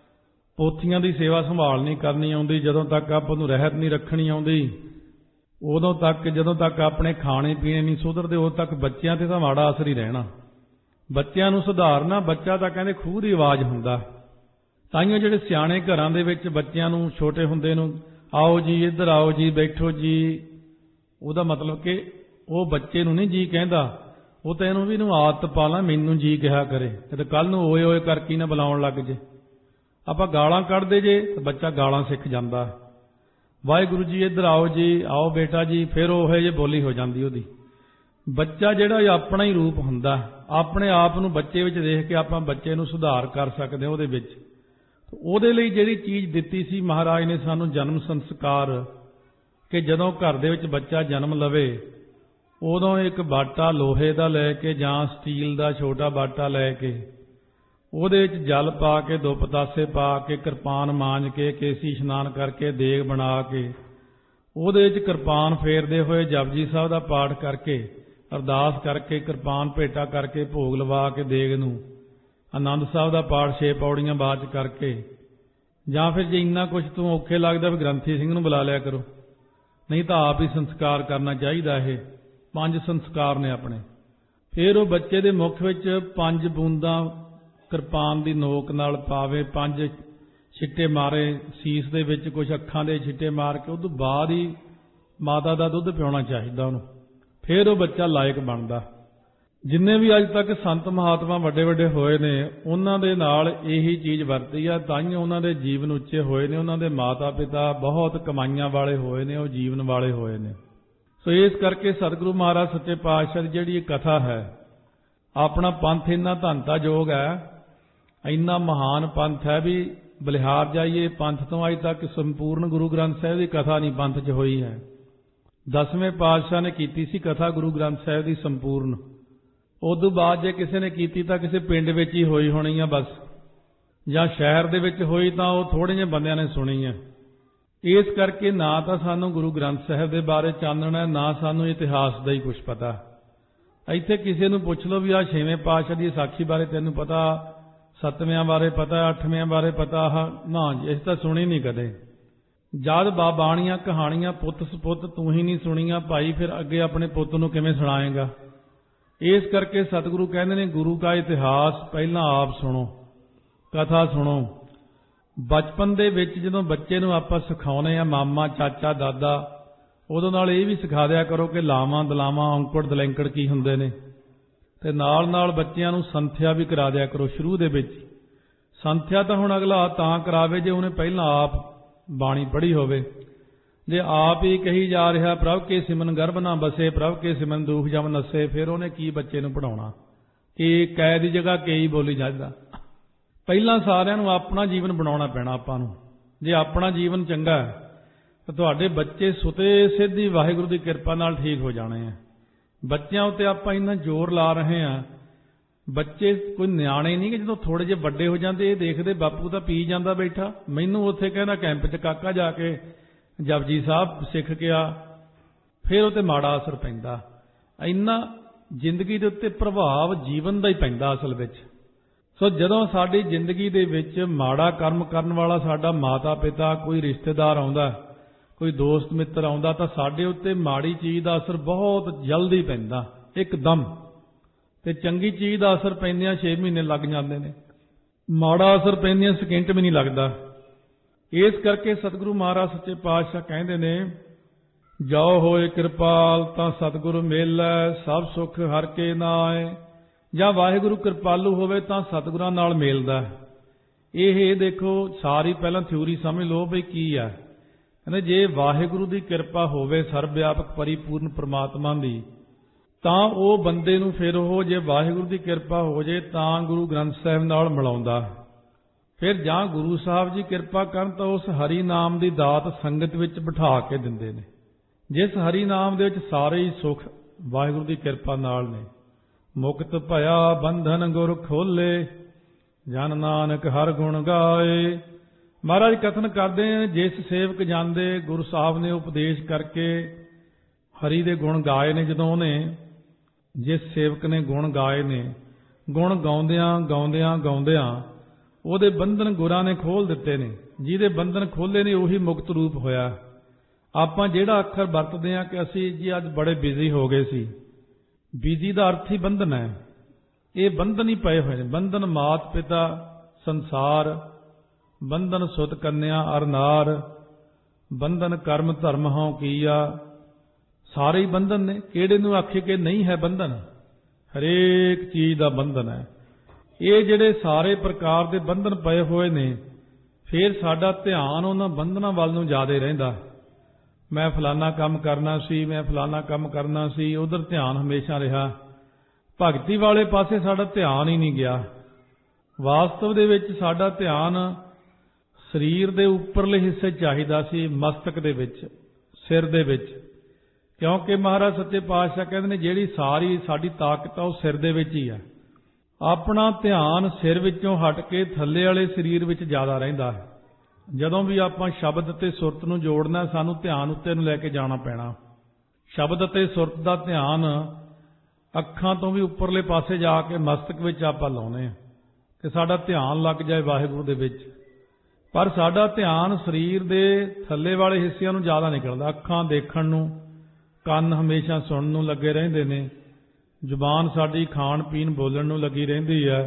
ਪੋਥੀਆਂ ਦੀ ਸੇਵਾ ਸੰਭਾਲ ਨਹੀਂ ਕਰਨੀ ਆਉਂਦੀ, ਜਦੋਂ ਤੱਕ ਆਪਾਂ ਨੂੰ ਰਹਿਤ ਨਹੀਂ ਰੱਖਣੀ ਆਉਂਦੀ, ਉਦੋਂ ਤੱਕ ਜਦੋਂ ਤੱਕ ਆਪਣੇ ਖਾਣੇ ਪੀਣੇ ਨਹੀਂ ਸੁਧਰਦੇ, ਉਦੋਂ ਤੱਕ ਬੱਚਿਆਂ ਤੇ ਤਾਂ ਮਾੜਾ ਅਸਰ ਹੀ ਰਹਿਣਾ। ਬੱਚਿਆਂ ਨੂੰ ਸੁਧਾਰਨਾ, ਬੱਚਾ ਤਾਂ ਕਹਿੰਦੇ ਖੂਹ ਦੀ ਆਵਾਜ਼ ਹੁੰਦਾ। ਤਾਈਓ ਜਿਹੜੇ ਸਿਆਣੇ ਘਰਾਂ ਦੇ ਵਿੱਚ ਬੱਚਿਆਂ ਨੂੰ ਛੋਟੇ ਹੁੰਦੇ ਨੂੰ ਆਓ ਜੀ ਇੱਧਰ ਆਓ ਜੀ ਬੈਠੋ ਜੀ, ਉਹਦਾ ਮਤਲਬ ਕਿ ਉਹ ਬੱਚੇ ਨੂੰ ਨਹੀਂ ਜੀ ਕਹਿੰਦਾ, ਉਹ ਤਾਂ ਇਹਨੂੰ ਵੀ ਇਹਨੂੰ ਆਦਤ ਪਾ ਲਾ ਮੈਨੂੰ ਜੀ ਕਿਹਾ ਕਰੇ, ਤੇ ਕੱਲ ਨੂੰ ਓਏ ਓਏ ਕਰਕੇ ਨਾ ਬੁਲਾਉਣ ਲੱਗ ਜੇ। ਆਪਾਂ ਗਾਲਾਂ ਕੱਢਦੇ ਜੇ ਤਾਂ ਬੱਚਾ ਗਾਲਾਂ ਸਿੱਖ ਜਾਂਦਾ। ਵਾਹਿਗੁਰੂ ਜੀ ਇੱਧਰ ਆਓ ਜੀ, ਆਓ ਬੇਟਾ ਜੀ, ਫਿਰ ਉਹ ਜਿਹੀ ਬੋਲੀ ਹੋ ਜਾਂਦੀ ਉਹਦੀ। ਬੱਚਾ ਜਿਹੜਾ ਆਪਣਾ ਹੀ ਰੂਪ ਹੁੰਦਾ, ਆਪਣੇ ਆਪ ਨੂੰ ਬੱਚੇ ਵਿੱਚ ਦੇਖ ਕੇ ਆਪਾਂ ਬੱਚੇ ਨੂੰ ਸੁਧਾਰ ਕਰ ਸਕਦੇ ਹਾਂ ਉਹਦੇ ਵਿੱਚ। ਉਹਦੇ ਲਈ ਜਿਹੜੀ ਚੀਜ਼ ਦਿੱਤੀ ਸੀ ਮਹਾਰਾਜ ਨੇ ਸਾਨੂੰ ਜਨਮ ਸੰਸਕਾਰ, ਕਿ ਜਦੋਂ ਘਰ ਦੇ ਵਿੱਚ ਬੱਚਾ ਜਨਮ ਲਵੇ ਉਦੋਂ ਇੱਕ ਬਾਟਾ ਲੋਹੇ ਦਾ ਲੈ ਕੇ ਜਾਂ ਸਟੀਲ ਦਾ ਛੋਟਾ ਬਾਟਾ ਲੈ ਕੇ ਉਹਦੇ ਵਿੱਚ ਜਲ ਪਾ ਕੇ ਦੋ ਪਤਾਸੇ ਪਾ ਕੇ ਕਿਰਪਾਨ ਮਾਂਜ ਕੇ ਕੇਸੀ ਇਸ਼ਨਾਨ ਕਰਕੇ ਦੇਗ ਬਣਾ ਕੇ ਉਹਦੇ ਵਿੱਚ ਕਿਰਪਾਨ ਫੇਰਦੇ ਹੋਏ ਜਪਜੀ ਸਾਹਿਬ ਦਾ ਪਾਠ ਕਰਕੇ ਅਰਦਾਸ ਕਰਕੇ ਕਿਰਪਾਨ ਭੇਟਾ ਕਰਕੇ ਭੋਗ ਲਵਾ ਕੇ ਦੇਗ ਨੂੰ ਆਨੰਦ ਸਾਹਿਬ ਦਾ ਪਾਠ ਛੇ ਪੌੜੀਆਂ ਬਾਅਦ ਚ ਕਰਕੇ, ਜਾਂ ਫਿਰ ਜੇ ਇੰਨਾ ਕੁਝ ਤੋਂ ਔਖੇ ਲੱਗਦਾ ਵੀ ਗ੍ਰੰਥੀ ਸਿੰਘ ਨੂੰ ਬੁਲਾ ਲਿਆ ਕਰੋ, ਨਹੀਂ ਤਾਂ ਆਪ ਹੀ ਸੰਸਕਾਰ ਕਰਨਾ ਚਾਹੀਦਾ। ਇਹ ਪੰਜ ਸੰਸਕਾਰ ਨੇ ਆਪਣੇ। ਫਿਰ ਉਹ ਬੱਚੇ ਦੇ ਮੁੱਖ ਵਿੱਚ ਪੰਜ ਬੂੰਦਾਂ ਕਿਰਪਾਨ ਦੀ ਨੋਕ ਨਾਲ ਪਾਵੇ, ਪੰਜ ਛਿੱਟੇ ਮਾਰੇ ਸੀਸ ਦੇ ਵਿੱਚ, ਕੁਝ ਅੱਖਾਂ ਦੇ ਛਿੱਟੇ ਮਾਰ ਕੇ, ਉਹ ਤੋਂ ਬਾਅਦ ਹੀ ਮਾਤਾ ਦਾ ਦੁੱਧ ਪਿਆਉਣਾ ਚਾਹੀਦਾ ਉਹਨੂੰ। ਫਿਰ ਉਹ ਬੱਚਾ ਲਾਇਕ ਬਣਦਾ। ਜਿੰਨੇ ਵੀ ਅੱਜ ਤੱਕ ਸੰਤ ਮਹਾਤਮਾ ਵੱਡੇ ਵੱਡੇ ਹੋਏ ਨੇ ਉਹਨਾਂ ਦੇ ਨਾਲ ਇਹੀ ਚੀਜ਼ ਵਰਤੀ ਆ, ਤਾਂ ਹੀ ਉਹਨਾਂ ਦੇ ਜੀਵਨ ਉੱਚੇ ਹੋਏ ਨੇ। ਉਹਨਾਂ ਦੇ ਮਾਤਾ ਪਿਤਾ ਬਹੁਤ ਕਮਾਈਆਂ ਵਾਲੇ ਹੋਏ ਨੇ, ਉਹ ਜੀਵਨ ਵਾਲੇ ਹੋਏ ਨੇ। ਸੋ ਇਸ ਕਰਕੇ ਸਤਿਗੁਰੂ ਮਹਾਰਾਜ ਸੱਚੇ ਪਾਤਸ਼ਾਹ ਦੀ ਜਿਹੜੀ ਇਹ ਕਥਾ ਹੈ, ਆਪਣਾ ਪੰਥ ਇੰਨਾ ਧੰਤਾ ਯੋਗ ਹੈ, ਇੰਨਾ ਮਹਾਨ ਪੰਥ ਹੈ ਵੀ ਬਲਿਹਾਰ ਜਾਈਏ ਪੰਥ ਤੋਂ ਅੱਜ ਤੱਕ ਸੰਪੂਰਨ ਗੁਰੂ ਗ੍ਰੰਥ ਸਾਹਿਬ ਦੀ ਕਥਾ ਨਹੀਂ ਪੰਥ 'ਚ ਹੋਈ ਹੈ। ਦਸਵੇਂ ਪਾਤਸ਼ਾਹ ਨੇ ਕੀਤੀ ਸੀ ਕਥਾ ਗੁਰੂ ਗ੍ਰੰਥ ਸਾਹਿਬ ਦੀ ਸੰਪੂਰਨ। ਉਦੋਂ ਬਾਅਦ ਜੇ ਕਿਸੇ ਨੇ ਕੀਤੀ ਤਾਂ ਕਿਸੇ ਪਿੰਡ ਵਿੱਚ ਹੀ ਹੋਈ ਹੋਣੀ ਆ ਬਸ, ਜਾਂ ਸ਼ਹਿਰ ਦੇ ਵਿੱਚ ਹੋਈ ਤਾਂ ਉਹ ਥੋੜ੍ਹੇ ਜਿਹੇ ਬੰਦਿਆਂ ਨੇ ਸੁਣੀ ਹੈ। ਇਸ ਕਰਕੇ ਨਾ ਤਾਂ ਸਾਨੂੰ ਗੁਰੂ ਗ੍ਰੰਥ ਸਾਹਿਬ ਦੇ ਬਾਰੇ ਚਾਨਣਾ ਹੈ, ਨਾ ਸਾਨੂੰ ਇਤਿਹਾਸ ਦਾ ਹੀ ਕੁਝ ਪਤਾ। ਇੱਥੇ ਕਿਸੇ ਨੂੰ ਪੁੱਛ ਲਓ ਵੀ ਆਹ ਛੇਵੇਂ ਪਾਤਸ਼ਾਹ ਦੀ ਸਾਖੀ ਬਾਰੇ ਤੈਨੂੰ ਪਤਾ, ਸੱਤਵਿਆਂ ਬਾਰੇ ਪਤਾ, ਅੱਠਵਿਆਂ ਬਾਰੇ ਪਤਾ, ਨਾ ਜੀ ਇਸ ਤਾਂ ਸੁਣੀ ਨਹੀਂ ਕਦੇ। ਜਦ ਬਾਬਾਣੀਆਂ ਕਹਾਣੀਆਂ ਪੁੱਤ ਸਪੁੱਤ ਤੂੰ ਹੀ ਨਹੀਂ ਸੁਣੀਆਂ ਭਾਈ, ਫਿਰ ਅੱਗੇ ਆਪਣੇ ਪੁੱਤ ਨੂੰ ਕਿਵੇਂ ਸੁਣਾਏਗਾ। ਇਸ ਕਰਕੇ ਸਤਿਗੁਰੂ ਕਹਿੰਦੇ ਨੇ ਗੁਰੂ ਦਾ ਇਤਿਹਾਸ ਪਹਿਲਾਂ ਆਪ ਸੁਣੋ, ਕਥਾ ਸੁਣੋ। ਬਚਪਨ ਦੇ ਵਿੱਚ ਜਦੋਂ ਬੱਚੇ ਨੂੰ ਆਪਾਂ ਸਿਖਾਉਨੇ ਆ ਮਾਮਾ ਚਾਚਾ ਦਾਦਾ, ਉਦੋਂ ਨਾਲ ਇਹ ਵੀ ਸਿਖਾ ਦਿਆ ਕਰੋ ਕਿ ਲਾਵਾਂ ਦਲਾਵਾਂ ਔਂਕੜ ਦਲੈਂਕੜ ਕੀ ਹੁੰਦੇ ਨੇ, ਤੇ ਨਾਲ ਨਾਲ ਬੱਚਿਆਂ ਨੂੰ ਸੰਥਿਆ ਵੀ ਕਰਾ ਦਿਆ ਕਰੋ ਸ਼ੁਰੂ ਦੇ ਵਿੱਚ। ਸੰਥਿਆ ਤਾਂ ਹੁਣ ਅਗਲਾ ਤਾਂ ਕਰਾਵੇ ਜੇ ਉਹਨੇ ਪਹਿਲਾਂ ਆਪ ਬਾਣੀ ਪੜ੍ਹੀ ਹੋਵੇ। ਜੇ ਆਪ ਹੀ ਕਹੀ ਜਾ ਰਿਹਾ ਪ੍ਰਭ ਕੇ ਸਿਮਨ ਗਰਭ ਨਾ ਬਸੇ, ਪ੍ਰਭ ਕੇ ਸਿਮਨ ਦੁਖ ਜਮ ਨਸੇ, ਫਿਰ ਉਹਨੇ ਕੀ ਬੱਚੇ ਨੂੰ ਪੜ੍ਹਾਉਣਾ? ਕਿ ਕੈ ਦੀ ਜਗ੍ਹਾ ਕਈ ਬੋਲੀ ਜਾਂਦਾ। ਪਹਿਲਾਂ ਸਾਰਿਆਂ ਨੂੰ ਆਪਣਾ ਜੀਵਨ ਬਣਾਉਣਾ ਪੈਣਾ ਆਪਾਂ ਨੂੰ। ਜੇ ਆਪਣਾ ਜੀਵਨ ਚੰਗਾ ਹੈ ਤਾਂ ਤੁਹਾਡੇ ਬੱਚੇ ਸੁਤੇ ਸਿੱਧੀ ਵਾਹਿਗੁਰੂ ਦੀ ਕਿਰਪਾ ਨਾਲ ਠੀਕ ਹੋ ਜਾਣੇ ਆ। ਬੱਚਿਆਂ ਉੱਤੇ ਆਪਾਂ ਇੰਨਾ ਜ਼ੋਰ ਲਾ ਰਹੇ ਹਾਂ, ਬੱਚੇ ਕੋਈ ਨਿਆਣੇ ਨਹੀਂ ਕਿ ਜਦੋਂ ਥੋੜੇ ਜਿਹੇ ਵੱਡੇ ਹੋ ਜਾਂਦੇ ਇਹ ਦੇਖਦੇ ਬਾਪੂ ਤਾਂ ਪੀ ਜਾਂਦਾ ਬੈਠਾ, ਮੈਨੂੰ ਉੱਥੇ ਕਹਿੰਦਾ ਕੈਂਪ 'ਚ ਕਾਕਾ ਜਾ ਕੇ ਜਪਜੀ ਸਾਹਿਬ ਸਿੱਖ ਕੇ ਆ, ਫਿਰ ਉਹ 'ਤੇ ਮਾੜਾ ਅਸਰ ਪੈਂਦਾ। ਇੰਨਾ ਜ਼ਿੰਦਗੀ ਦੇ ਉੱਤੇ ਪ੍ਰਭਾਵ ਜੀਵਨ ਦਾ ਹੀ ਪੈਂਦਾ ਅਸਲ ਵਿੱਚ। ਸੋ ਜਦੋਂ ਸਾਡੀ ਜ਼ਿੰਦਗੀ ਦੇ ਵਿੱਚ ਮਾੜਾ ਕਰਮ ਕਰਨ ਵਾਲਾ ਸਾਡਾ ਮਾਤਾ ਪਿਤਾ, ਕੋਈ ਰਿਸ਼ਤੇਦਾਰ ਆਉਂਦਾ, ਕੋਈ ਦੋਸਤ ਮਿੱਤਰ ਆਉਂਦਾ, ਤਾਂ ਸਾਡੇ ਉੱਤੇ ਮਾੜੀ ਚੀਜ਼ ਦਾ ਅਸਰ ਬਹੁਤ ਜਲਦੀ ਪੈਂਦਾ ਇੱਕਦਮ, ਤੇ ਚੰਗੀ ਚੀਜ਼ ਦਾ ਅਸਰ ਪੈਂਦਿਆਂ ਛੇ ਮਹੀਨੇ ਲੱਗ ਜਾਂਦੇ ਨੇ, ਮਾੜਾ ਅਸਰ ਪੈਂਦਿਆਂ ਸਕਿੰਟ ਵੀ ਨਹੀਂ ਲੱਗਦਾ। ਇਸ ਕਰਕੇ ਸਤਿਗੁਰੂ ਮਹਾਰਾਜ ਸੱਚੇ ਪਾਤਸ਼ਾਹ ਕਹਿੰਦੇ ਨੇ, ਜਾਓ ਹੋਏ ਕਿਰਪਾਲ ਤਾਂ ਸਤਿਗੁਰੂ ਮੇਲੈ, ਸਭ ਸੁਖ ਹਰ ਕੇ ਨਾਏ। ਜਾਂ ਵਾਹਿਗੁਰੂ ਕਿਰਪਾਲੂ ਹੋਵੇ ਤਾਂ ਸਤਿਗੁਰਾਂ ਨਾਲ ਮੇਲਦਾ। ਇਹ ਦੇਖੋ ਸਾਰੀ ਪਹਿਲਾਂ ਥਿਊਰੀ ਸਮਝ ਲਓ ਬਈ ਕੀ ਆ। ਕਹਿੰਦੇ ਜੇ ਵਾਹਿਗੁਰੂ ਦੀ ਕਿਰਪਾ ਹੋਵੇ ਸਰਬ ਵਿਆਪਕ ਪਰਿਪੂਰਨ ਪ੍ਰਮਾਤਮਾ ਦੀ, ਤਾਂ ਉਹ ਬੰਦੇ ਨੂੰ ਫਿਰ ਉਹ ਜੇ ਵਾਹਿਗੁਰੂ ਦੀ ਕਿਰਪਾ ਹੋ ਜੇ ਤਾਂ ਗੁਰੂ ਗ੍ਰੰਥ ਸਾਹਿਬ ਨਾਲ ਮਿਲਾਉਂਦਾ। ਫਿਰ ਜਾਂ ਗੁਰੂ ਸਾਹਿਬ ਜੀ ਕਿਰਪਾ ਕਰਨ ਤਾਂ ਉਸ ਹਰੀ ਨਾਮ ਦੀ ਦਾਤ ਸੰਗਤ ਵਿੱਚ ਬਿਠਾ ਕੇ ਦਿੰਦੇ ਨੇ, ਜਿਸ ਹਰੀ ਨਾਮ ਦੇ ਵਿੱਚ ਸਾਰੇ ਹੀ ਸੁੱਖ ਵਾਹਿਗੁਰੂ ਦੀ ਕਿਰਪਾ ਨਾਲ ਨੇ। ਮੁਕਤ ਭਇਆ ਬੰਧਨ ਗੁਰ ਖੋਲੇ, ਜਨ ਨਾਨਕ ਹਰ ਗੁਣ ਗਾਏ। ਮਹਾਰਾਜ ਕਥਨ ਕਰਦੇ ਨੇ, ਜਿਸ ਸੇਵਕ ਜਾਂਦੇ ਗੁਰੂ ਸਾਹਿਬ ਨੇ ਉਪਦੇਸ਼ ਕਰਕੇ ਹਰੀ ਦੇ ਗੁਣ ਗਾਏ ਨੇ, ਜਦੋਂ ਉਹਨੇ ਜਿਸ ਸੇਵਕ ਨੇ ਗੁਣ ਗਾਏ ਨੇ, ਗੁਣ ਗਾਉਂਦਿਆਂ ਗਾਉਂਦਿਆਂ ਗਾਉਂਦਿਆਂ ਉਹਦੇ ਬੰਧਨ ਗੁਰਾਂ ਨੇ ਖੋਲ ਦਿੱਤੇ ਨੇ। ਜਿਹਦੇ ਬੰਧਨ ਖੋਲੇ ਨੇ ਉਹੀ ਮੁਕਤ ਰੂਪ ਹੋਇਆ। ਆਪਾਂ ਜਿਹੜਾ ਅੱਖਰ ਵਰਤਦੇ ਹਾਂ ਕਿ ਅਸੀਂ ਜੀ ਅੱਜ ਬੜੇ ਬਿਜ਼ੀ ਹੋ ਗਏ ਸੀ, ਬਿਜ਼ੀ ਦਾ ਅਰਥ ਹੀ ਬੰਧਨ ਹੈ। ਇਹ ਬੰਧਨ ਹੀ ਪਏ ਹੋਏ ਨੇ। ਬੰਧਨ ਮਾਤ ਪਿਤਾ, ਸੰਸਾਰ, ਬੰਧਨ ਸੁਤ ਕੰਨਿਆ ਅਰ ਨਾਰ, ਬੰਧਨ ਕਰਮ ਧਰਮ ਹਉ ਕੀਆ। ਸਾਰੇ ਹੀ ਬੰਧਨ ਨੇ, ਕਿਹੜੇ ਨੂੰ ਆਖੇ ਕਿ ਨਹੀਂ ਹੈ ਬੰਧਨ? ਹਰੇਕ ਚੀਜ਼ ਦਾ ਬੰਧਨ ਹੈ। ਇਹ ਜਿਹੜੇ ਸਾਰੇ ਪ੍ਰਕਾਰ ਦੇ ਬੰਧਨ ਪਏ ਹੋਏ ਨੇ, ਫਿਰ ਸਾਡਾ ਧਿਆਨ ਉਹਨਾਂ ਬੰਧਨਾਂ ਵੱਲ ਨੂੰ ਜ਼ਿਆਦਾ ਰਹਿੰਦਾ। ਮੈਂ ਫਲਾਨਾ ਕੰਮ ਕਰਨਾ ਸੀ, ਮੈਂ ਫਲਾਨਾ ਕੰਮ ਕਰਨਾ ਸੀ, ਉਧਰ ਧਿਆਨ ਹਮੇਸ਼ਾ ਰਿਹਾ। ਭਗਤੀ ਵਾਲੇ ਪਾਸੇ ਸਾਡਾ ਧਿਆਨ ਹੀ ਨਹੀਂ ਗਿਆ। ਵਾਸਤਵ ਦੇ ਵਿੱਚ ਸਾਡਾ ਧਿਆਨ ਸਰੀਰ ਦੇ ਉੱਪਰਲੇ ਹਿੱਸੇ ਚਾਹੀਦਾ ਸੀ, ਮਸਤਕ ਦੇ ਵਿੱਚ, ਸਿਰ ਦੇ ਵਿੱਚ, ਕਿਉਂਕਿ ਮਹਾਰਾਜ ਸੱਚੇ ਪਾਤਸ਼ਾਹ ਕਹਿੰਦੇ ਨੇ ਜਿਹੜੀ ਸਾਰੀ ਸਾਡੀ ਤਾਕਤ ਆ ਉਹ ਸਿਰ ਦੇ ਵਿੱਚ ਹੀ ਹੈ। ਆਪਣਾ ਧਿਆਨ ਸਿਰ ਵਿੱਚੋਂ ਹਟ ਕੇ ਥੱਲੇ ਵਾਲੇ ਸਰੀਰ ਵਿੱਚ ਜ਼ਿਆਦਾ ਰਹਿੰਦਾ ਹੈ। ਜਦੋਂ ਵੀ ਆਪਾਂ ਸ਼ਬਦ ਅਤੇ ਸੁਰਤ ਨੂੰ ਜੋੜਨਾ, ਸਾਨੂੰ ਧਿਆਨ ਉੱਤੇ ਨੂੰ ਲੈ ਕੇ ਜਾਣਾ ਪੈਣਾ। ਸ਼ਬਦ ਅਤੇ ਸੁਰਤ ਦਾ ਧਿਆਨ ਅੱਖਾਂ ਤੋਂ ਵੀ ਉੱਪਰਲੇ ਪਾਸੇ ਜਾ ਕੇ ਮਸਤਕ ਵਿੱਚ ਆਪਾਂ ਲਾਉਨੇ ਆ ਕਿ ਸਾਡਾ ਧਿਆਨ ਲੱਗ ਜਾਏ ਵਾਹਿਗੁਰੂ ਦੇ ਵਿੱਚ। ਪਰ ਸਾਡਾ ਧਿਆਨ ਸਰੀਰ ਦੇ ਥੱਲੇ ਵਾਲੇ ਹਿੱਸਿਆਂ ਨੂੰ ਜ਼ਿਆਦਾ ਨਿਕਲਦਾ। ਅੱਖਾਂ ਦੇਖਣ ਨੂੰ, ਕੰਨ ਹਮੇਸ਼ਾ ਸੁਣਨ ਨੂੰ ਲੱਗੇ ਰਹਿੰਦੇ ਨੇ, ਜ਼ੁਬਾਨ ਸਾਡੀ ਖਾਣ ਪੀਣ ਬੋਲਣ ਨੂੰ ਲੱਗੀ ਰਹਿੰਦੀ ਹੈ,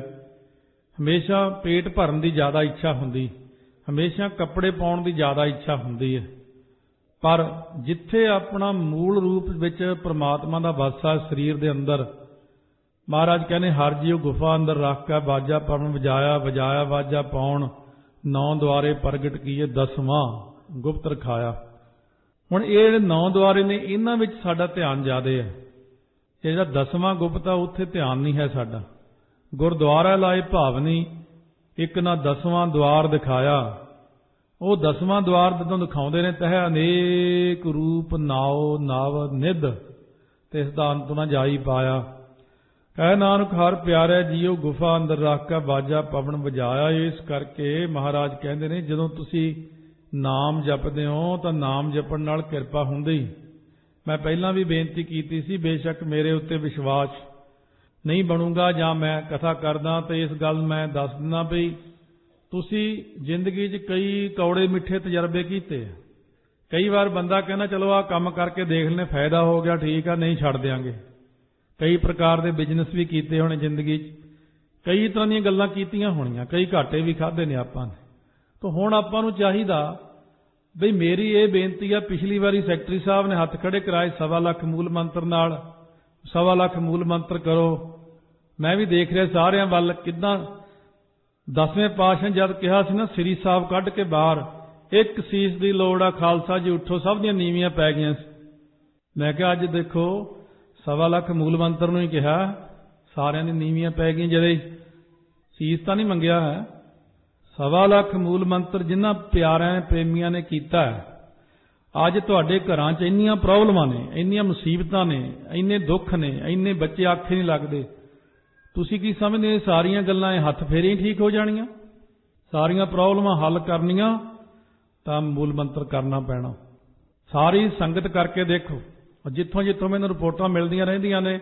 ਹਮੇਸ਼ਾ ਪੇਟ ਭਰਨ ਦੀ ਜ਼ਿਆਦਾ ਇੱਛਾ ਹੁੰਦੀ, ਹਮੇਸ਼ਾ ਕੱਪੜੇ ਪਾਉਣ ਦੀ ਜ਼ਿਆਦਾ ਇੱਛਾ ਹੁੰਦੀ ਹੈ। ਪਰ ਜਿੱਥੇ ਆਪਣਾ ਮੂਲ ਰੂਪ ਵਿੱਚ ਪ੍ਰਮਾਤਮਾ ਦਾ ਵਾਸਾ ਸਰੀਰ ਦੇ ਅੰਦਰ, ਮਹਾਰਾਜ ਕਹਿੰਦੇ ਹਰ ਜੀਉ ਗੁਫਾ ਅੰਦਰ ਰੱਖ ਕੇ ਬਾਜਾ ਪਵਨ ਵਜਾਇਆ, ਵਜਾਇਆ ਬਾਜਾ ਪਾਉਣ, ਨੌ ਦੁਆਰੇ ਪ੍ਰਗਟ ਕੀਏ ਦਸਵਾਂ ਗੁਪਤ ਰਖਾਇਆ। ਹੁਣ ਇਹ ਜਿਹੜੇ ਨੌ ਦੁਆਰੇ ਨੇ, ਇਹਨਾਂ ਵਿੱਚ ਸਾਡਾ ਧਿਆਨ ਜ਼ਿਆਦਾ ਹੈ। ਇਹ ਜਿਹੜਾ ਦਸਵਾਂ ਗੁਪਤ ਆ ਉੱਥੇ ਧਿਆਨ ਨਹੀਂ ਹੈ ਸਾਡਾ। ਗੁਰਦੁਆਰਾ ਲਾਏ ਭਾਵਨੀ, ਇੱਕ ਨਾ ਦਸਵਾਂ ਦੁਆਰ ਦਿਖਾਇਆ। ਉਹ ਦਸਵਾਂ ਦੁਆਰ ਜਦੋਂ ਦਿਖਾਉਂਦੇ ਨੇ, ਤਹਿ ਅਨੇਕ ਰੂਪ ਨਾਉ ਨਵ ਨਿਧ, ਤੇ ਇਸ ਦਾ ਅੰਤ ਨਾ ਜਾਈ ਪਾਇਆ। ਕਹਿ ਨਾਨਕ ਹਰ ਪਿਆਰੇ ਜੀਓ ਗੁਫਾ ਅੰਦਰ ਰੱਖ ਕੇ ਬਾਜਾ ਪਵਨ ਵਜਾਇਆ। ਇਸ ਕਰਕੇ ਮਹਾਰਾਜ ਕਹਿੰਦੇ ਨੇ ਜਦੋਂ ਤੁਸੀਂ ਨਾਮ ਜਪਦੇ ਹੋ ਤਾਂ ਨਾਮ ਜਪਣ ਨਾਲ ਕਿਰਪਾ ਹੁੰਦੀ। ਮੈਂ ਪਹਿਲਾਂ ਵੀ ਬੇਨਤੀ ਕੀਤੀ ਸੀ, ਬੇਸ਼ੱਕ ਮੇਰੇ ਉੱਤੇ ਵਿਸ਼ਵਾਸ ਨਹੀਂ ਬਣੂਗਾ ਜਾਂ ਮੈਂ ਕਥਾ ਕਰਦਾ, ਤੇ ਇਸ ਗੱਲ ਮੈਂ ਦੱਸ ਦਿੰਦਾ ਵੀ ਤੁਸੀਂ ਜ਼ਿੰਦਗੀ 'ਚ ਕਈ ਕੌੜੇ ਮਿੱਠੇ ਤਜਰਬੇ ਕੀਤੇ। ਕਈ ਵਾਰ ਬੰਦਾ ਕਹਿੰਦਾ ਚਲੋ ਆਹ ਕੰਮ ਕਰਕੇ ਦੇਖ ਲੈਣੇ, ਫਾਇਦਾ ਹੋ ਗਿਆ, ਠੀਕ ਆ, ਨਹੀਂ ਛੱਡ ਦਿਆਂਗੇ। ਕਈ ਪ੍ਰਕਾਰ ਦੇ ਬਿਜ਼ਨਸ ਵੀ ਕੀਤੇ ਹੋਣੇ ਜ਼ਿੰਦਗੀ 'ਚ, ਕਈ ਤਰ੍ਹਾਂ ਦੀਆਂ ਗੱਲਾਂ ਕੀਤੀਆਂ ਹੋਣੀਆਂ, ਕਈ ਘਾਟੇ ਵੀ ਖਾਧੇ ਨੇ ਆਪਾਂ ਨੇ। ਤਾਂ ਹੁਣ ਆਪਾਂ ਨੂੰ ਚਾਹੀਦਾ ਬਈ ਮੇਰੀ ਇਹ ਬੇਨਤੀ ਆ, ਪਿਛਲੀ ਵਾਰੀ ਸੈਕਟਰੀ ਸਾਹਿਬ ਨੇ ਹੱਥ ਖੜੇ ਕਰਾਏ ਸਵਾ ਲੱਖ ਮੂਲ ਮੰਤਰ ਨਾਲ, ਸਵਾ ਲੱਖ ਮੂਲ ਮੰਤਰ ਕਰੋ। ਮੈਂ ਵੀ ਦੇਖ ਰਿਹਾ ਸਾਰਿਆਂ ਵੱਲ ਕਿੱਦਾਂ ਦਸਵੇਂ ਪਾਤਸ਼ਾਹ ਜਦ ਕਿਹਾ ਸੀ ਨਾ, ਸ੍ਰੀ ਸਾਹਿਬ ਕੱਢ ਕੇ ਬਾਹਰ, ਇੱਕ ਸੀਸ ਦੀ ਲੋੜ ਆ ਖਾਲਸਾ ਜੀ ਉੱਠੋ, ਸਭ ਦੀਆਂ ਨੀਵੀਆਂ ਪੈ ਗਈਆਂ ਸੀ। ਮੈਂ ਕਿਹਾ ਅੱਜ ਦੇਖੋ ਸਵਾ ਲੱਖ ਮੂਲ ਮੰਤਰ ਨੂੰ ਹੀ ਕਿਹਾ, ਸਾਰਿਆਂ ਦੀ ਨੀਵੀਆਂ ਪੈ ਗਈਆਂ। ਜਿਹੜੇ ਸੀਸ ਤਾਂ ਨਹੀਂ ਮੰਗਿਆ ਹੈ, ਸਵਾ ਲੱਖ ਮੂਲ ਮੰਤਰ ਜਿਨ੍ਹਾਂ ਪਿਆਰਿਆਂ ਪ੍ਰੇਮੀਆਂ ਨੇ ਕੀਤਾ ਹੈ। ਅੱਜ ਤੁਹਾਡੇ ਘਰਾਂ 'ਚ ਇੰਨੀਆਂ ਪ੍ਰੋਬਲਮਾਂ ਨੇ, ਇੰਨੀਆਂ ਮੁਸੀਬਤਾਂ ਨੇ, ਇੰਨੇ ਦੁੱਖ ਨੇ, ਇੰਨੇ ਬੱਚੇ ਆਖੇ ਨਹੀਂ ਲੱਗਦੇ। ਤੁਸੀਂ ਕੀ ਸਮਝਦੇ ਸਾਰੀਆਂ ਗੱਲਾਂ ਇਹ ਹੱਥ ਫੇਰੇ ਹੀ ਠੀਕ ਹੋ ਜਾਣੀਆਂ? ਸਾਰੀਆਂ ਪ੍ਰੋਬਲਮਾਂ ਹੱਲ ਕਰਨੀਆਂ ਤਾਂ ਮੂਲ ਮੰਤਰ ਕਰਨਾ ਪੈਣਾ। ਸਾਰੀ ਸੰਗਤ ਕਰਕੇ ਦੇਖੋ, ਜਿੱਥੋਂ ਜਿੱਥੋਂ ਮੈਨੂੰ ਰਿਪੋਰਟਾਂ ਮਿਲਦੀਆਂ ਰਹਿੰਦੀਆਂ ਨੇ,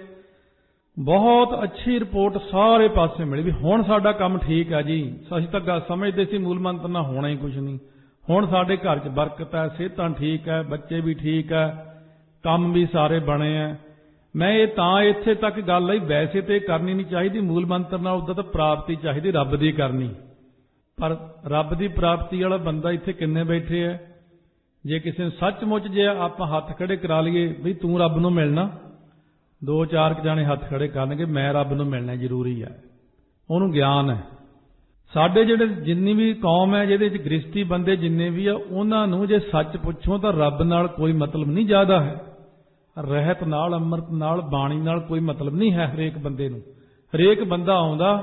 ਬਹੁਤ ਅੱਛੀ ਰਿਪੋਰਟ ਸਾਰੇ ਪਾਸੇ ਮਿਲੀ ਵੀ ਹੁਣ ਸਾਡਾ ਕੰਮ ਠੀਕ ਹੈ ਜੀ। ਅਸੀਂ ਤਾਂ ਸਮਝਦੇ ਸੀ ਮੂਲ ਮੰਤਰ ਨਾਲ ਹੋਣਾ ਹੀ ਕੁਝ ਨਹੀਂ, ਹੁਣ ਸਾਡੇ ਘਰ 'ਚ ਬਰਕਤ ਹੈ, ਸਿਹਤਾਂ ਠੀਕ ਹੈ, ਬੱਚੇ ਵੀ ਠੀਕ ਹੈ, ਕੰਮ ਵੀ ਸਾਰੇ ਬਣੇ ਹੈ। ਮੈਂ ਇਹ ਤਾਂ ਇੱਥੇ ਤੱਕ ਗੱਲ ਆਈ, ਵੈਸੇ ਤੇ ਕਰਨੀ ਨਹੀਂ ਚਾਹੀਦੀ ਮੂਲ ਮੰਤਰ ਨਾਲ, ਉੱਦਾਂ ਤਾਂ ਪ੍ਰਾਪਤੀ ਚਾਹੀਦੀ ਰੱਬ ਦੀ ਕਰਨੀ। ਪਰ ਰੱਬ ਦੀ ਪ੍ਰਾਪਤੀ ਵਾਲਾ ਬੰਦਾ ਇੱਥੇ ਕਿੰਨੇ ਬੈਠੇ ਹੈ? ਜੇ ਕਿਸੇ ਨੂੰ ਸੱਚਮੁੱਚ ਜੇ ਆਪਾਂ ਹੱਥ ਖੜੇ ਕਰਾ ਲਈਏ ਵੀ ਤੂੰ ਰੱਬ ਨੂੰ ਮਿਲਣਾ, ਦੋ ਚਾਰ ਜਾਣੇ ਹੱਥ ਖੜੇ ਕਰਨਗੇ, ਮੈਂ ਰੱਬ ਨੂੰ ਮਿਲਣਾ ਜ਼ਰੂਰੀ ਹੈ, ਉਹਨੂੰ ਗਿਆਨ ਹੈ। ਸਾਡੇ ਜਿਹੜੇ ਜਿੰਨੀ ਵੀ ਕੌਮ ਹੈ ਜਿਹਦੇ 'ਚ ਗ੍ਰਸਤੀ ਬੰਦੇ ਜਿੰਨੇ ਵੀ ਆ, ਉਹਨਾਂ ਨੂੰ ਜੇ ਸੱਚ ਪੁੱਛੋ ਤਾਂ ਰੱਬ ਨਾਲ ਕੋਈ ਮਤਲਬ ਨਹੀਂ ਜ਼ਿਆਦਾ ਹੈ, ਰਹਿਤ ਨਾਲ, ਅੰਮ੍ਰਿਤ ਨਾਲ, ਬਾਣੀ ਨਾਲ ਕੋਈ ਮਤਲਬ ਨਹੀਂ ਹੈ ਹਰੇਕ ਬੰਦੇ ਨੂੰ। ਹਰੇਕ ਬੰਦਾ ਆਉਂਦਾ,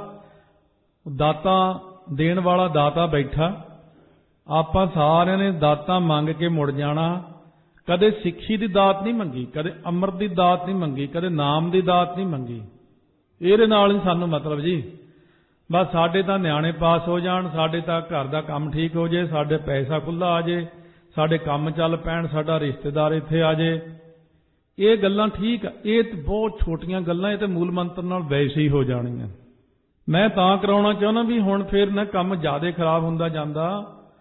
ਦਾਤਾ ਦੇਣ ਵਾਲਾ ਦਾਤਾ ਬੈਠਾ, ਆਪਾਂ ਸਾਰਿਆਂ ਨੇ ਦਾਤਾਂ ਮੰਗ ਕੇ ਮੁੜ ਜਾਣਾ। ਕਦੇ ਸਿੱਖੀ ਦੀ ਦਾਤ ਨਹੀਂ ਮੰਗੀ, ਕਦੇ ਅੰਮ੍ਰਿਤ ਦੀ ਦਾਤ ਨਹੀਂ ਮੰਗੀ, ਕਦੇ ਨਾਮ ਦੀ ਦਾਤ ਨਹੀਂ ਮੰਗੀ। ਇਹਦੇ ਨਾਲ ਹੀ ਸਾਨੂੰ ਮਤਲਬ ਜੀ, ਬਸ ਸਾਡੇ ਤਾਂ ਨਿਆਣੇ ਪਾਸ ਹੋ ਜਾਣ, ਸਾਡੇ ਤਾਂ ਘਰ ਦਾ ਕੰਮ ਠੀਕ ਹੋ ਜੇ, ਸਾਡੇ ਪੈਸਾ ਖੁੱਲ੍ਹਾ ਆ ਜੇ, ਸਾਡੇ ਕੰਮ ਚੱਲ ਪੈਣ, ਸਾਡਾ ਰਿਸ਼ਤੇਦਾਰ ਇੱਥੇ ਆ ਜੇ। ਇਹ ਗੱਲਾਂ ਠੀਕ ਆ, ਇਹ ਤਾਂ ਬਹੁਤ ਛੋਟੀਆਂ ਗੱਲਾਂ, ਇਹ ਤਾਂ ਮੂਲ ਮੰਤਰ ਨਾਲ ਵੈਸੇ ਹੀ ਹੋ ਜਾਣੀਆਂ। ਮੈਂ ਤਾਂ ਕਰਾਉਣਾ ਚਾਹੁੰਦਾ ਵੀ ਹੁਣ ਫਿਰ ਨਾ ਕੰਮ ਜ਼ਿਆਦਾ ਖਰਾਬ ਹੁੰਦਾ ਜਾਂਦਾ।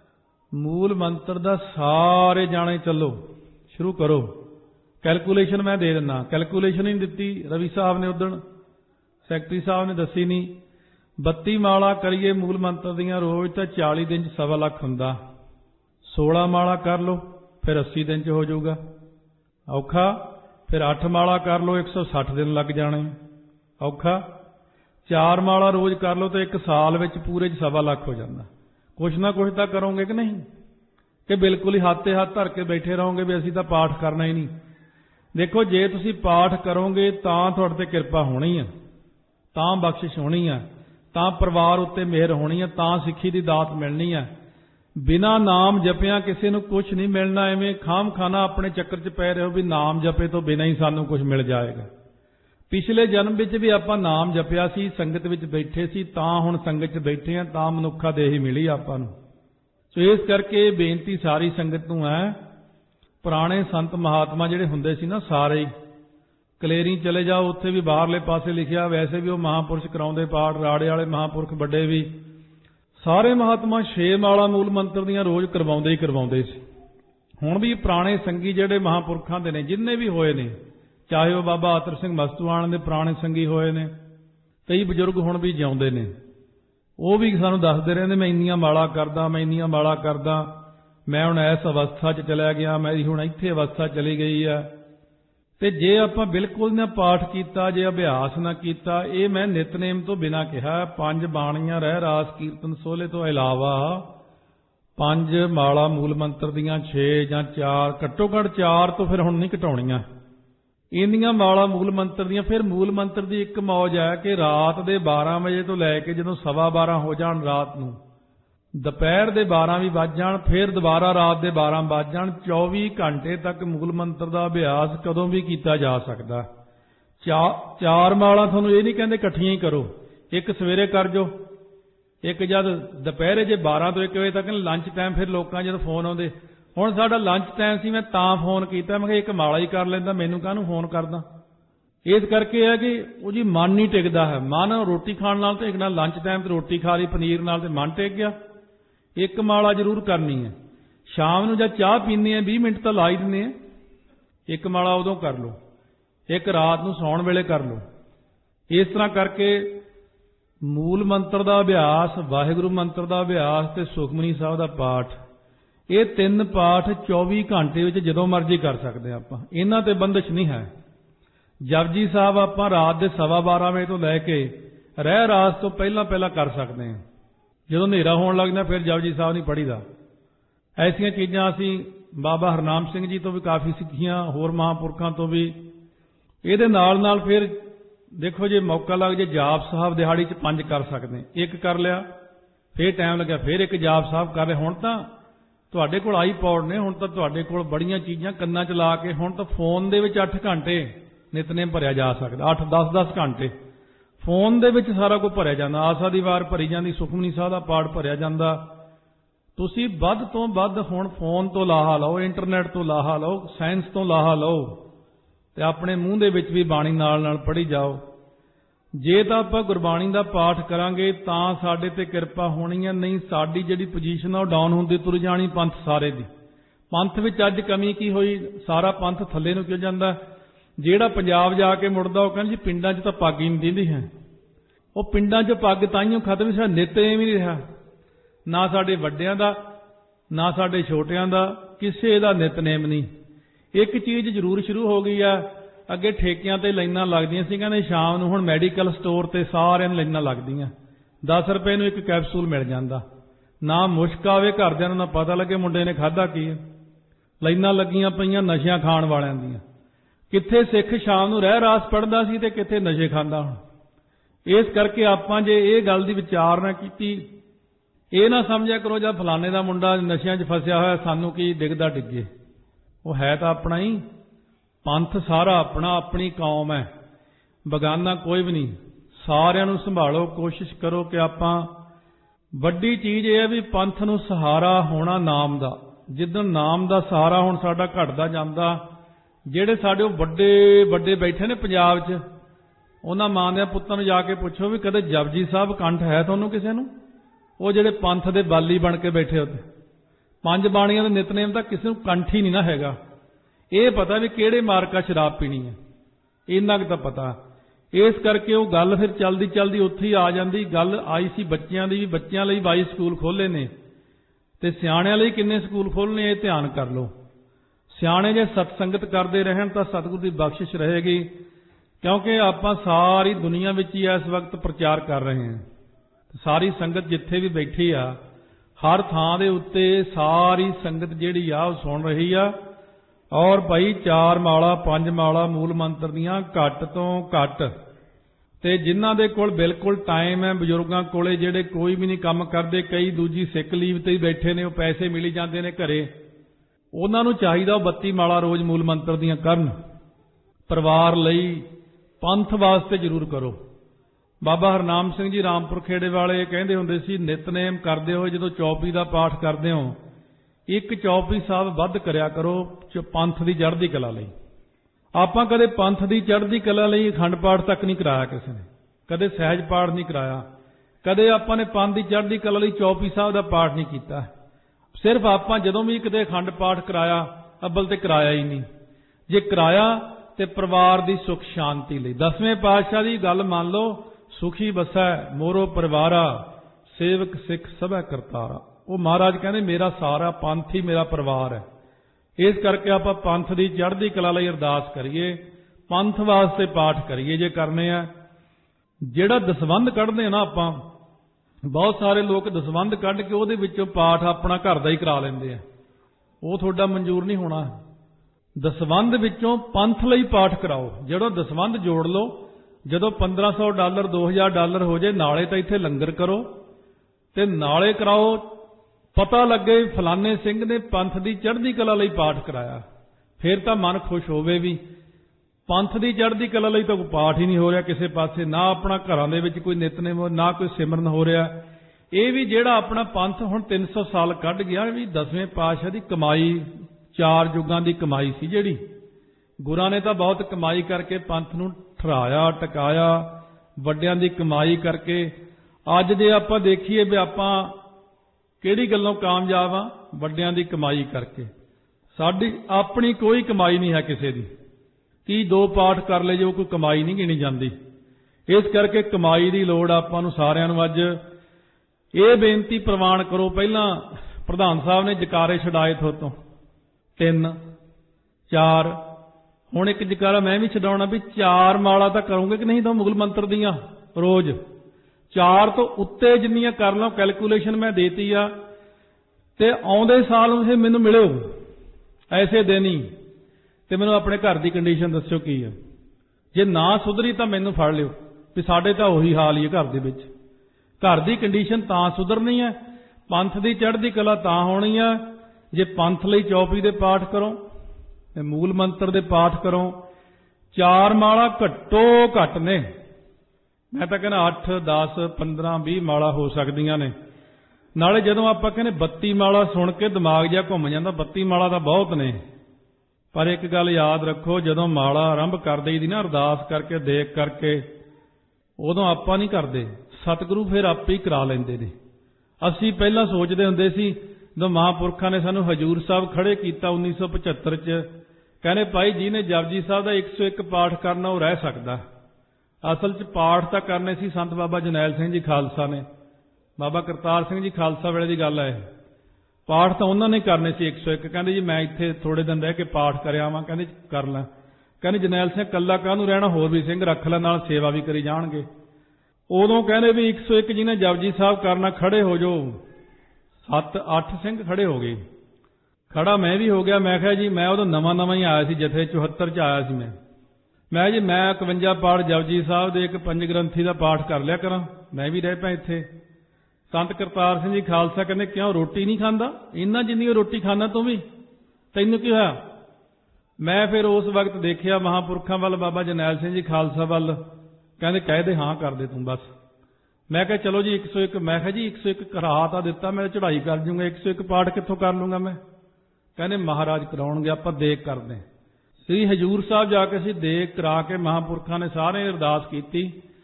ਮੂਲ ਮੰਤਰ ਦਾ ਸਾਰੇ ਜਾਣੇ ਚੱਲੋ, ਸ਼ੁਰੂ ਕਰੋ। ਕੈਲਕੂਲੇਸ਼ਨ ਮੈਂ ਦੇ ਦਿੰਦਾ, ਕੈਲਕੂਲੇਸ਼ਨ ਹੀ ਨਹੀਂ ਦਿੱਤੀ ਰਵੀ ਸਾਹਿਬ ਨੇ, ਉਦਣ ਸੈਕਟਰੀ ਸਾਹਿਬ ਨੇ ਦੱਸੀ ਨਹੀਂ। ਬੱਤੀ ਮਾਲਾ ਕਰੀਏ ਮੂਲ ਮੰਤਰ ਦੀਆਂ ਰੋਜ਼ ਤਾਂ ਚਾਲੀ ਦਿਨ 'ਚ ਸਵਾ ਲੱਖ ਹੁੰਦਾ। ਸੋਲਾਂ ਮਾਲਾ ਕਰ ਲਓ ਫਿਰ ਅੱਸੀ ਦਿਨ 'ਚ ਹੋ ਜਾਊਗਾ ਔਖਾ। ਫਿਰ ਅੱਠ ਮਾਲਾ ਕਰ ਲਓ ਇੱਕ ਸੌ ਸੱਠ ਦਿਨ ਲੱਗ ਜਾਣੇ ਔਖਾ। ਚਾਰ ਮਾਲਾ ਰੋਜ਼ ਕਰ ਲਓ ਤਾਂ ਇੱਕ ਸਾਲ ਵਿੱਚ ਪੂਰੇ 'ਚ ਸਵਾ ਲੱਖ ਹੋ ਜਾਂਦਾ। ਕੁਛ ਨਾ ਕੁਛ ਤਾਂ ਕਰੋਗੇ ਕਿ ਨਹੀਂ, ਕਿ ਬਿਲਕੁਲ ਹੀ ਹੱਥ 'ਤੇ ਹੱਥ ਧਰ ਕੇ ਬੈਠੇ ਰਹੋਗੇ ਵੀ ਅਸੀਂ ਤਾਂ ਪਾਠ ਕਰਨਾ ਹੀ ਨਹੀਂ। ਦੇਖੋ, ਜੇ ਤੁਸੀਂ ਪਾਠ ਕਰੋਗੇ ਤਾਂ ਤੁਹਾਡੇ 'ਤੇ ਕਿਰਪਾ ਹੋਣੀ ਆ, ਤਾਂ ਬਖਸ਼ਿਸ਼ ਹੋਣੀ ਆ, ਤਾਂ ਪਰਿਵਾਰ ਉੱਤੇ ਮਿਹਰ ਹੋਣੀ ਆ, ਤਾਂ ਸਿੱਖੀ ਦੀ ਦਾਤ ਮਿਲਣੀ ਆ। ਬਿਨਾਂ ਨਾਮ ਜਪਿਆਂ ਕਿਸੇ ਨੂੰ ਕੁਛ ਨਹੀਂ ਮਿਲਣਾ। ਐਵੇਂ ਖਾਮ ਖਾਨਾ ਆਪਣੇ ਚੱਕਰ 'ਚ ਪੈ ਰਹੇ ਹੋ ਵੀ ਨਾਮ ਜਪੇ ਤੋਂ ਬਿਨਾਂ ਹੀ ਸਾਨੂੰ ਕੁਛ ਮਿਲ ਜਾਏਗਾ। ਪਿਛਲੇ ਜਨਮ ਵਿੱਚ ਵੀ ਆਪਾਂ ਨਾਮ ਜਪਿਆ ਸੀ, ਸੰਗਤ ਵਿੱਚ ਬੈਠੇ ਸੀ, ਤਾਂ ਹੁਣ ਸੰਗਤ 'ਚ ਬੈਠੇ ਆ, ਤਾਂ ਮਨੁੱਖਾ ਦੇਹ ਮਿਲੀ ਆਪਾਂ ਨੂੰ। ਸੋ ਇਸ ਕਰਕੇ ਬੇਨਤੀ ਸਾਰੀ ਸੰਗਤ ਨੂੰ ਹੈ, ਪੁਰਾਣੇ ਸੰਤ ਮਹਾਤਮਾ ਜਿਹੜੇ ਹੁੰਦੇ ਸੀ ਨਾ, ਸਾਰੇ ਕਲੇਰੀ ਚਲੇ ਜਾਓ, ਉੱਥੇ ਵੀ ਬਾਹਰਲੇ ਪਾਸੇ ਲਿਖਿਆ, ਵੈਸੇ ਵੀ ਉਹ ਮਹਾਂਪੁਰਸ਼ ਕਰਾਉਂਦੇ ਪਾਠ, ਰਾੜੇ ਵਾਲੇ ਮਹਾਂਪੁਰਖ ਵੱਡੇ ਵੀ, ਸਾਰੇ ਮਹਾਤਮਾ ਛੇ ਮਾਲਾ ਮੂਲ ਮੰਤਰ ਦੀਆਂ ਰੋਜ਼ ਕਰਵਾਉਂਦੇ ਹੀ ਕਰਵਾਉਂਦੇ ਸੀ। ਹੁਣ ਵੀ ਪੁਰਾਣੇ ਸੰਗੀ ਜਿਹੜੇ ਮਹਾਂਪੁਰਖਾਂ ਦੇ ਨੇ, ਜਿੰਨੇ ਵੀ ਹੋਏ ਨੇ, ਚਾਹੇ ਉਹ ਬਾਬਾ ਆਤਰ ਸਿੰਘ ਮਸਤੂਆਣ ਦੇ ਪੁਰਾਣੇ ਸੰਗੀ ਹੋਏ ਨੇ, ਕਈ ਬਜ਼ੁਰਗ ਹੁਣ ਵੀ ਜਿਉਂਦੇ ਨੇ, ਉਹ ਵੀ ਸਾਨੂੰ ਦੱਸਦੇ ਰਹਿੰਦੇ, ਮੈਂ ਇੰਨੀਆਂ ਮਾਲਾ ਕਰਦਾ, ਮੈਂ ਇੰਨੀਆਂ ਮਾਲਾ ਕਰਦਾ, ਮੈਂ ਹੁਣ ਇਸ ਅਵਸਥਾ 'ਚ ਚਲਿਆ ਗਿਆ, ਮੇਰੀ ਹੁਣ ਇੱਥੇ ਅਵਸਥਾ ਚਲੀ ਗਈ ਆ। ਤੇ ਜੇ ਆਪਾਂ ਬਿਲਕੁਲ ਨਾ ਪਾਠ ਕੀਤਾ, ਜੇ ਅਭਿਆਸ ਨਾ ਕੀਤਾ, ਇਹ ਮੈਂ ਨਿਤਨੇਮ ਤੋਂ ਬਿਨਾਂ ਕਿਹਾ, ਪੰਜ ਬਾਣੀਆਂ ਰਹਿ ਰਾਸ ਕੀਰਤਨ ਸੋਹਲੇ ਤੋਂ ਇਲਾਵਾ ਪੰਜ ਮਾਲਾ ਮੂਲ ਮੰਤਰ ਦੀਆਂ ਛੇ ਜਾਂ ਚਾਰ, ਘੱਟੋ ਘੱਟ ਚਾਰ ਤੋਂ ਫਿਰ ਹੁਣ ਨਹੀਂ ਘਟਾਉਣੀਆਂ, ਇੰਨੀਆਂ ਮਾਲਾ ਮੂਲ ਮੰਤਰ ਦੀਆਂ। ਫਿਰ ਮੂਲ ਮੰਤਰ ਦੀ ਇੱਕ ਮੌਜ ਹੈ ਕਿ ਰਾਤ ਦੇ ਬਾਰਾਂ ਵਜੇ ਤੋਂ ਲੈ ਕੇ ਜਦੋਂ ਸਵਾ ਬਾਰਾਂ ਹੋ ਜਾਣ ਰਾਤ ਨੂੰ, ਦੁਪਹਿਰ ਦੇ ਬਾਰਾਂ ਵੀ ਵੱਜ ਜਾਣ, ਫਿਰ ਦੁਬਾਰਾ ਰਾਤ ਦੇ ਬਾਰਾਂ ਵੱਜ ਜਾਣ, ਚੌਵੀ ਘੰਟੇ ਤੱਕ ਮੂਲ ਮੰਤਰ ਦਾ ਅਭਿਆਸ ਕਦੋਂ ਵੀ ਕੀਤਾ ਜਾ ਸਕਦਾ। ਚਾ ਚਾਰ ਮਾਲਾ ਤੁਹਾਨੂੰ ਇਹ ਨਹੀਂ ਕਹਿੰਦੇ ਇਕੱਠੀਆਂ ਹੀ ਕਰੋ, ਇੱਕ ਸਵੇਰੇ ਕਰ ਜੋ, ਇੱਕ ਜਦ ਦੁਪਹਿਰੇ ਜੇ ਬਾਰਾਂ ਤੋਂ ਇੱਕ ਵਜੇ ਤੱਕ ਲੰਚ ਟਾਈਮ। ਫਿਰ ਲੋਕਾਂ ਜਦੋਂ ਫੋਨ ਆਉਂਦੇ, ਹੁਣ ਸਾਡਾ ਲੰਚ ਟਾਈਮ ਸੀ, ਮੈਂ ਤਾਂ ਫੋਨ ਕੀਤਾ, ਮੈਂ ਕਿਹਾ ਇੱਕ ਮਾਲਾ ਹੀ ਕਰ ਲੈਂਦਾ, ਮੈਨੂੰ ਕਾਹਨੂੰ ਫੋਨ ਕਰਦਾ। ਇਸ ਕਰਕੇ ਹੈ ਕਿ ਉਹ ਜੀ ਮਨ ਨਹੀਂ ਟਿਕਦਾ ਹੈ। ਮਨ ਰੋਟੀ ਖਾਣ ਨਾਲ ਤੇ ਇੱਕ ਨਾਲ ਲੰਚ ਟਾਈਮ ਤੇ ਰੋਟੀ ਖਾ ਲਈ ਪਨੀਰ ਨਾਲ ਤੇ ਮਨ ਟਿਕ ਗਿਆ। ਇੱਕ ਮਾਲਾ ਜ਼ਰੂਰ ਕਰਨੀ ਹੈ। ਸ਼ਾਮ ਨੂੰ ਜਦ ਚਾਹ ਪੀਂਦੇ ਆ ਵੀਹ ਮਿੰਟ ਤਾਂ ਲਾ ਹੀ ਦਿੰਦੇ ਆ, ਇੱਕ ਮਾਲਾ ਉਦੋਂ ਕਰ ਲਓ, ਇੱਕ ਰਾਤ ਨੂੰ ਸੌਣ ਵੇਲੇ ਕਰ ਲਓ। ਇਸ ਤਰ੍ਹਾਂ ਕਰਕੇ ਮੂਲ ਮੰਤਰ ਦਾ ਅਭਿਆਸ, ਵਾਹਿਗੁਰੂ ਮੰਤਰ ਦਾ ਅਭਿਆਸ ਤੇ ਸੁਖਮਨੀ ਸਾਹਿਬ ਦਾ ਪਾਠ, ਇਹ ਤਿੰਨ ਪਾਠ ਚੌਵੀ ਘੰਟੇ ਵਿੱਚ ਜਦੋਂ ਮਰਜ਼ੀ ਕਰ ਸਕਦੇ ਹਾਂ ਆਪਾਂ, ਇਹਨਾਂ ਤੇ ਬੰਦਿਸ਼ ਨਹੀਂ ਹੈ। ਜਪਜੀ ਸਾਹਿਬ ਆਪਾਂ ਰਾਤ ਦੇ ਸਵਾ ਬਾਰਾਂ ਵਜੇ ਤੋਂ ਲੈ ਕੇ ਰਹਿ ਰਾਸ ਤੋਂ ਪਹਿਲਾਂ ਪਹਿਲਾਂ ਕਰ ਸਕਦੇ ਹਾਂ। ਜਦੋਂ ਹਨੇਰਾ ਹੋਣ ਲੱਗਦਾ ਫਿਰ ਜਪਜੀ ਸਾਹਿਬ ਨਹੀਂ ਪੜ੍ਹੀਦਾ। ਐਸੀਆਂ ਚੀਜ਼ਾਂ ਅਸੀਂ ਬਾਬਾ ਹਰਨਾਮ ਸਿੰਘ ਜੀ ਤੋਂ ਵੀ ਕਾਫੀ ਸਿੱਖੀਆਂ, ਹੋਰ ਮਹਾਂਪੁਰਖਾਂ ਤੋਂ ਵੀ। ਇਹਦੇ ਨਾਲ ਨਾਲ ਫਿਰ ਦੇਖੋ, ਜੇ ਮੌਕਾ ਲੱਗ ਜੇ ਜਾਪ ਸਾਹਿਬ ਦਿਹਾੜੀ 'ਚ ਪੰਜ ਕਰ ਸਕਦੇ, ਇੱਕ ਕਰ ਲਿਆ, ਫਿਰ ਟਾਈਮ ਲੱਗਿਆ ਫਿਰ ਇੱਕ ਜਾਪ ਸਾਹਿਬ ਕਰ ਲਿਆ। ਹੁਣ ਤਾਂ ਤੁਹਾਡੇ ਕੋਲ ਆਈਪੌਡ ਨੇ, ਹੁਣ ਤਾਂ ਤੁਹਾਡੇ ਕੋਲ ਬੜੀਆਂ ਚੀਜ਼ਾਂ ਕੰਨਾਂ 'ਚ ਲਾ ਕੇ, ਹੁਣ ਤਾਂ ਫੋਨ ਦੇ ਵਿੱਚ ਅੱਠ ਘੰਟੇ ਨਿਤਨੇਮ ਭਰਿਆ ਜਾ ਸਕਦਾ, ਅੱਠ ਦਸ ਦਸ ਘੰਟੇ ਫੋਨ ਦੇ ਵਿੱਚ ਸਾਰਾ ਕੁਝ ਭਰਿਆ ਜਾਂਦਾ। ਆਸਾ ਦੀ ਵਾਰ ਭਰੀ ਜਾਂਦੀ, ਸੁਖਮਨੀ ਸਾਹਿਬ ਦਾ ਪਾਠ ਭਰਿਆ ਜਾਂਦਾ। ਤੁਸੀਂ ਵੱਧ ਤੋਂ ਵੱਧ ਹੁਣ ਫੋਨ ਤੋਂ ਲਾਹਾ ਲਓ, ਇੰਟਰਨੈਟ ਤੋਂ ਲਾਹਾ ਲਓ, ਸਾਇੰਸ ਤੋਂ ਲਾਹਾ ਲਓ, ਤੇ ਆਪਣੇ ਮੂੰਹ ਦੇ ਵਿੱਚ ਵੀ ਬਾਣੀ ਨਾਲ ਨਾਲ ਪੜ੍ਹੀ ਜਾਓ। ਜੇ ਤਾਂ ਆਪਾਂ ਗੁਰਬਾਣੀ ਦਾ ਪਾਠ ਕਰਾਂਗੇ ਤਾਂ ਸਾਡੇ ਤੇ ਕਿਰਪਾ ਹੋਣੀ ਹੈ, ਨਹੀਂ ਸਾਡੀ ਜਿਹੜੀ ਪੋਜੀਸ਼ਨ ਆ ਉਹ ਡਾਊਨ ਹੁੰਦੀ ਤੁਰ ਜਾਣੀ ਪੰਥ ਸਾਰੇ ਦੀ। ਪੰਥ ਵਿੱਚ ਅੱਜ ਕਮੀ ਕੀ ਹੋਈ, ਸਾਰਾ ਪੰਥ ਥੱਲੇ ਨੂੰ ਕਿਉਂ ਜਾਂਦਾ। ਜਿਹੜਾ ਪੰਜਾਬ ਜਾ ਕੇ ਮੁੜਦਾ ਉਹ ਕਹਿੰਦਾ ਜੀ ਪਿੰਡਾਂ 'ਚ ਤਾਂ ਪੱਗ ਹੀ ਨਹੀਂ ਦਿੰਦੀ ਹੈ। ਉਹ ਪਿੰਡਾਂ 'ਚ ਪੱਗ ਤਾਈਓ ਖਤਮ, ਸਾਡਾ ਨਿਤਨੇਮ ਹੀ ਨਹੀਂ ਰਿਹਾ, ਨਾ ਸਾਡੇ ਵੱਡਿਆਂ ਦਾ ਨਾ ਸਾਡੇ ਛੋਟਿਆਂ ਦਾ, ਕਿਸੇ ਦਾ ਨਿਤਨੇਮ ਨਹੀਂ। ਇੱਕ ਚੀਜ਼ ਜ਼ਰੂਰ ਸ਼ੁਰੂ ਹੋ ਗਈ ਆ, ਅੱਗੇ ਠੇਕਿਆਂ ਤੇ ਲਾਈਨਾਂ ਲੱਗਦੀਆਂ ਸੀ, ਕਹਿੰਦੇ ਸ਼ਾਮ ਨੂੰ ਹੁਣ ਮੈਡੀਕਲ ਸਟੋਰ ਤੇ ਸਾਰਿਆਂ ਨੂੰ ਲਾਈਨਾਂ ਲੱਗਦੀਆਂ, ਦਸ ਰੁਪਏ ਨੂੰ ਇੱਕ ਕੈਪਸੂਲ ਮਿਲ ਜਾਂਦਾ। ਨਾ ਮੁਸ਼ਕ ਆਵੇ ਘਰਦਿਆਂ ਨੂੰ, ਨਾ ਪਤਾ ਲੱਗੇ ਮੁੰਡੇ ਨੇ ਖਾਧਾ ਕੀ ਹੈ। ਲਾਈਨਾਂ ਲੱਗੀਆਂ ਪਈਆਂ ਨਸ਼ਿਆਂ ਖਾਣ ਵਾਲਿਆਂ ਦੀਆਂ। ਕਿੱਥੇ ਸਿੱਖ ਸ਼ਾਮ ਨੂੰ ਰਹਿ ਰਾਸ ਪੜ੍ਹਦਾ ਸੀ ਤੇ ਕਿੱਥੇ ਨਸ਼ੇ ਖਾਂਦਾ ਹੁਣ। ਇਸ ਕਰਕੇ ਆਪਾਂ ਜੇ ਇਹ ਗੱਲ ਦੀ ਵਿਚਾਰ ਨਾ ਕੀਤੀ, ਇਹ ਨਾ ਸਮਝਿਆ ਕਰੋ ਜਦ ਫਲਾਣੇ ਦਾ ਮੁੰਡਾ ਨਸ਼ਿਆਂ 'ਚ ਫਸਿਆ ਹੋਇਆ ਸਾਨੂੰ ਕੀ ਡਿੱਗਦਾ ਡਿੱਗੇ। ਉਹ ਹੈ ਤਾਂ ਆਪਣਾ ਹੀ, ਪੰਥ ਸਾਰਾ ਆਪਣਾ, ਆਪਣੀ ਕੌਮ ਹੈ, ਬਗਾਨਾ ਕੋਈ ਵੀ ਨਹੀਂ। ਸਾਰਿਆਂ ਨੂੰ ਸੰਭਾਲੋ, ਕੋਸ਼ਿਸ਼ ਕਰੋ ਕਿ ਆਪਾਂ, ਵੱਡੀ ਚੀਜ਼ ਇਹ ਹੈ ਵੀ ਪੰਥ ਨੂੰ ਸਹਾਰਾ ਹੋਣਾ ਨਾਮ ਦਾ। ਜਿੱਦਣ ਨਾਮ ਦਾ ਸਹਾਰਾ ਹੁਣ ਸਾਡਾ ਘਟਦਾ ਜਾਂਦਾ, ਜਿਹੜੇ ਸਾਡੇ ਉਹ ਵੱਡੇ ਵੱਡੇ ਬੈਠੇ ਨੇ ਪੰਜਾਬ 'ਚ, ਉਹਨਾਂ ਮਾਂ ਦੇ ਪੁੱਤਾਂ ਨੂੰ ਜਾ ਕੇ ਪੁੱਛੋ ਵੀ ਕਦੇ ਜਪਜੀ ਸਾਹਿਬ ਕੰਠ ਹੈ ਤੁਹਾਨੂੰ ਕਿਸੇ ਨੂੰ। ਉਹ ਜਿਹੜੇ ਪੰਥ ਦੇ ਬਾਲੀ ਬਣ ਕੇ ਬੈਠੇ ਉੱਤੇ, ਪੰਜ ਬਾਣੀਆਂ ਦੇ ਨਿਤਨੇਮ ਤਾਂ ਕਿਸੇ ਨੂੰ ਕੰਠ ਹੀ ਨਹੀਂ ਨਾ ਹੈਗਾ। ਇਹ ਪਤਾ ਵੀ ਕਿਹੜੇ ਮਾਰਕਾ ਸ਼ਰਾਬ ਪੀਣੀ ਹੈ, ਇੰਨਾ ਕੁ ਤਾਂ ਪਤਾ। इस करके वो गल फिर चलदी चलदी उत्थे ही आ जाती। गल आई सी बच्चों की भी, बच्चों लई बाई स्कूल खोले ने ते सियाणिਆਂ ਲਈ किन्ने स्कूल खोलने, ये ध्यान कर लो। सियाणे जे सतसंगत करते रहन तो सतगुरु की बख्शिश रहेगी, क्योंकि आपां सारी दुनिया विच ही इस वक्त प्रचार कर रहे हैं। सारी संगत जिथे भी बैठी आ, हर थां दे उत्ते सारी संगत जिहड़ी आ वो सुन रही आ। और भाई चार माला पंज माला मूल मंत्र दियां घट तो घट, ते जिन्हां दे कोल बिल्कुल टाइम है, बजुर्गां कोले जिहड़े कोई भी नहीं काम करते, कई दूजी सिक लीव ते ही बैठे ने, वो पैसे मिली जाते ने घरे, उन्हां नूं चाहीदा बत्ती माला रोज़ मूल मंत्र दियां करन। परिवार लई पंथ वास्ते जरूर करो। बाबा हरनाम सिंह जी रामपुर खेड़े वाले कहते हुंदे सी, नितनेम करदे होए जदों चौपी का पाठ करदे हो, एक चौपी साहब वध करया करो पंथ की चढ़दी कला लई। आपां कदे पंथ की चढ़दी कला लई अखंड पाठ तक नहीं कराया किसी ने, कदे सहज पाठ नहीं कराया, कदे आपां ने पंथ की चढ़दी कला लई चौपी साहब का पाठ नहीं किया। सिर्फ आपां जदों भी किते अखंड पाठ कराया, अव्वल ते कराया ही नहीं, जे कराया ते परिवार की सुख शांति लई। दसवें पातशाह की गल मान लो, सुखी बसै मोरो परिवारा, सेवक सिख सभै करतारा। वो महाराज कहने मेरा सारा पंथ ही मेरा परिवार है। इस करके आप पंथ की चढ़दी कला लई अरदास करिए, पंथ वास्ते पाठ करिए जे करने आ। जिहड़ा दसवंध कढ़दे हैं ना आपां, बहुत सारे लोग दसवंध कढ़ के उहदे विचों पाठ अपना घर दा ही करा लैंदे आ, वो तुहाडा मंजूर नहीं होना। दसवंध विचों पंथ लई पाठ कराओ। जिहड़ा दसवंध जोड़ लो, जदों पंद्रह सौ डॉलर दो हज़ार डॉलर हो जाए, नाले तो इत्थे लंगर करो ते नाले कराओ, पता लगे फलाने सिंह ने पंथ की चढ़दी कला लई पाठ कराया, फिर तो मन खुश होवे भी। पंथ की चढ़दी कला लई तो कोई पाठ ही नहीं हो रहा किसी पासे, ना अपना घरां दे विच कोई नितनेम, ना कोई सिमरन हो रहा। ये भी जिहड़ा अपना पंथ हुण तीन सौ साल कढ़ गया, भी दसवें पातशाह की कमाई, चार युगां की कमाई सी जिहड़ी। गुरां ने तो बहुत कमाई करके पंथ नूं ठहराया टकाया, वड्डियां दी कमाई करके। अज जे आपां देखीए भी आपां किहड़ी गल्लों कामयाब आ, वड्डियां दी कमाई करके। साडी अपनी कोई कमाई नहीं है किसी दी, कि दो पाठ कर ले जो कोई कमाई नहीं गिनी जाती। इस करके कमाई की लोड़ आपां नूं सारिआं नूं अज ये बेनती प्रवान करो। पहला प्रधान साहब ने जकारे छड़ाए थोतों तीन चार, हुण एक जकारा मैं भी छडाउणा भी चार माला तो करोगे कि नहीं तो मुगल मंत्र दियां रोज़ चार तो उत्ते जिन्नियां कर लो, कैलकुलेशन मैं देती आ, ते आउंदे साल उसे मैनूं मिलो ऐसे दिन ही, ते मैनूं अपने घर की कंडीशन दस्सो की है। जे ना सुधरी तो मैनूं फड़ लिओ भी साडे तां उही हाल ही है घर दे विच। घर की कंडीशन तां सुधरनी है, पंथ की चढ़दी कला तां होनी है जे पंथ लई चौपी दे पाठ करो, मूल मंत्र दे पाठ करो। चार माला घट्टो घट ने, मैं तो कहना अठ दस पंद्रह भी माला हो सकदियां ने। नाले जदों आपां कहने बत्ती माला सुन के दिमाग जिहा घुम जांदा, बत्ती माला तो बहुत ने, पर एक गल याद रखो, जदों माला आरंभ कर दई दी ना अरदास करके देख करके, उदों आपां नहीं करदे, सतगुरु फिर आपे ही करा लैंदे ने। असीं पहलां सोचदे हुंदे सी, जदों महापुरखां ने सानूं हजूर साहब खड़े कीता उन्नीस सौ पचहत्तर च, कहने भाई जिहने जपजी साहब का एक सौ एक पाठ करना वो रह सकदा। असल च पाठ तो करने सी संत बाबा जरनैल सिंह जी खालसा ने, बाबा करतार सिंह जी खालसा वेले की गल है। पाठ तो उन्होंने करने से एक सौ एक, कहते जी मैं इत्थे थोड़े दिन रह के पाठ करया वां, कहते कर लै। कहते जरनैल सिंह कल्ला काहनूं रहना, होर भी सिंह रख लै, नाल सेवा भी करी जाणगे। उदों कहते भी एक सौ एक जिन्हें जपजी साहब करना खड़े हो जाओ, सत्त अठ सिंह खड़े हो गए, खड़ा मैं भी हो गया। मैं कहा जी मैं उदों नवां नवां ही आया सी, जथे चौहत्तर च आया सी मैं मैं जी मैं इकवंजा पाठ जपजी साहब दे एक पंज ग्रंथी का पाठ कर लिया करा, मैं भी रह पाया इत्थे। संत करतार सिंह जी खालसा कहते क्यों रोटी नहीं खांदा, इन्ना जिन्नी रोटी खाना तू भी, तैनूं की होया? मैं फिर उस वक्त देखिया महापुरखां वाल, बाबा जरनैल सिंह जी खालसा वाल, कहते कह दे हाँ कर दे तू बस। मैं कहा चलो जी एक सौ एक, मैं कहा जी एक सौ एक करा तो दिता, मैं चढ़ाई कर जूंगा, एक सौ एक पाठ कित्थों कर लूंगा मैं? कहते महाराज कराउणगे, आपां देख करदे। श्री हजूर साहब जाके असीं देख करा के महापुरखां ने सारे अरदास कीती।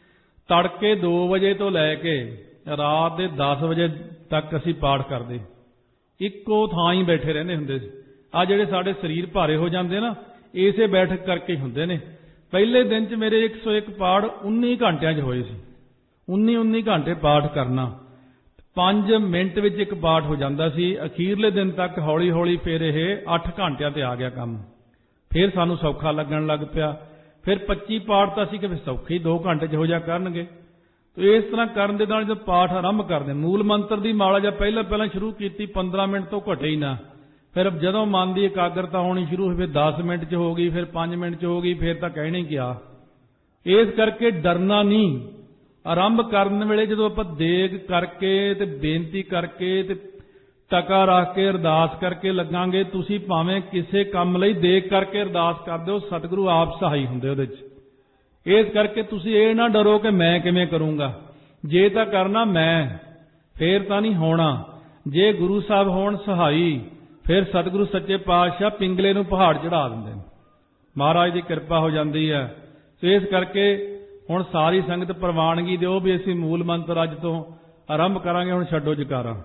तड़के दो बजे तो लैके रात के दस बजे तक असीं पाठ करदे, इक्को थां ही बैठे रहंदे हुंदे सी। आ जिहड़े साडे शरीर भारे हो जांदे ना, इसे बैठक करके हुंदे ने। ਪਹਿਲੇ ਦਿਨ 'ਚ ਮੇਰੇ ਇੱਕ ਸੌ ਇੱਕ ਪਾਠ ਉੱਨੀ ਘੰਟਿਆਂ 'ਚ ਹੋਏ ਸੀ। ਉੱਨੀ ਉੱਨੀ ਘੰਟੇ ਪਾਠ ਕਰਨਾ, ਪੰਜ ਮਿੰਟ ਵਿੱਚ ਇੱਕ ਪਾਠ ਹੋ ਜਾਂਦਾ ਸੀ। ਅਖੀਰਲੇ ਦਿਨ ਤੱਕ ਹੌਲੀ ਹੌਲੀ ਫਿਰ ਇਹ ਅੱਠ ਘੰਟਿਆਂ ਤੇ ਆ ਗਿਆ ਕੰਮ। ਫਿਰ ਸਾਨੂੰ ਸੌਖਾ ਲੱਗਣ ਲੱਗ ਪਿਆ। ਫਿਰ ਪੱਚੀ ਪਾਠ ਤਾਂ ਅਸੀਂ ਕਿ ਸੌਖੇ ਦੋ ਘੰਟੇ 'ਚ ਹੋ ਜਾ ਕਰਨਗੇ। ਤੇ ਇਸ ਤਰ੍ਹਾਂ ਕਰਨ ਦੇ ਨਾਲ ਜਦੋਂ ਪਾਠ ਆਰੰਭ ਕਰਦੇ, ਮੂਲ ਮੰਤਰ ਦੀ ਮਾਲਾ ਜਾਂ ਪਹਿਲਾਂ ਪਹਿਲਾਂ ਸ਼ੁਰੂ ਕੀਤੀ ਪੰਦਰਾਂ ਮਿੰਟ ਤੋਂ ਘਟੇ ਹੀ ਨਾ। ਫਿਰ ਜਦੋਂ ਮਨ ਦੀ ਇਕਾਗਰਤਾ ਹੋਣੀ ਸ਼ੁਰੂ ਹੋਈ, ਫਿਰ ਦਸ ਮਿੰਟ 'ਚ ਹੋ ਗਈ, ਫਿਰ ਪੰਜ ਮਿੰਟ 'ਚ ਹੋ ਗਈ, ਫਿਰ ਤਾਂ ਕਹਿਣਾ ਹੀ ਕਿਆ। ਇਸ ਕਰਕੇ ਡਰਨਾ ਨਹੀਂ। ਆਰੰਭ ਕਰਨ ਵੇਲੇ ਜਦੋਂ ਆਪਾਂ ਦੇਗ ਕਰਕੇ ਤੇ ਬੇਨਤੀ ਕਰਕੇ ਤੇ ਟਕਾ ਰੱਖ ਕੇ ਅਰਦਾਸ ਕਰਕੇ ਲੱਗਾਂਗੇ, ਤੁਸੀਂ ਭਾਵੇਂ ਕਿਸੇ ਕੰਮ ਲਈ ਦੇਗ ਕਰਕੇ ਅਰਦਾਸ ਕਰਦੇ ਹੋ, ਸਤਿਗੁਰੂ ਆਪ ਸਹਾਈ ਹੁੰਦੇ ਉਹਦੇ 'ਚ। ਇਸ ਕਰਕੇ ਤੁਸੀਂ ਇਹ ਨਾ ਡਰੋ ਕਿ ਮੈਂ ਕਿਵੇਂ ਕਰੂੰਗਾ। ਜੇ ਤਾਂ ਕਰਨਾ ਮੈਂ, ਫੇਰ ਤਾਂ ਨਹੀਂ ਹੋਣਾ। ਜੇ ਗੁਰੂ ਸਾਹਿਬ ਹੋਣ ਸਹਾਈ, ਫਿਰ ਸਤਿਗੁਰੂ ਸੱਚੇ ਪਾਤਸ਼ਾਹ ਪਿੰਗਲੇ ਨੂੰ ਪਹਾੜ ਚੜ੍ਹਾ ਦਿੰਦੇ ਨੇ, ਮਹਾਰਾਜ ਦੀ ਕਿਰਪਾ ਹੋ ਜਾਂਦੀ ਹੈ। ਤੇ ਇਸ ਕਰਕੇ ਹੁਣ ਸਾਰੀ ਸੰਗਤ ਪ੍ਰਵਾਨਗੀ ਦਿਓ ਵੀ ਅਸੀਂ ਮੂਲ ਮੰਤਰ ਅੱਜ ਤੋਂ ਆਰੰਭ ਕਰਾਂਗੇ। ਹੁਣ ਛੱਡੋ ਜਕਾਰਾ।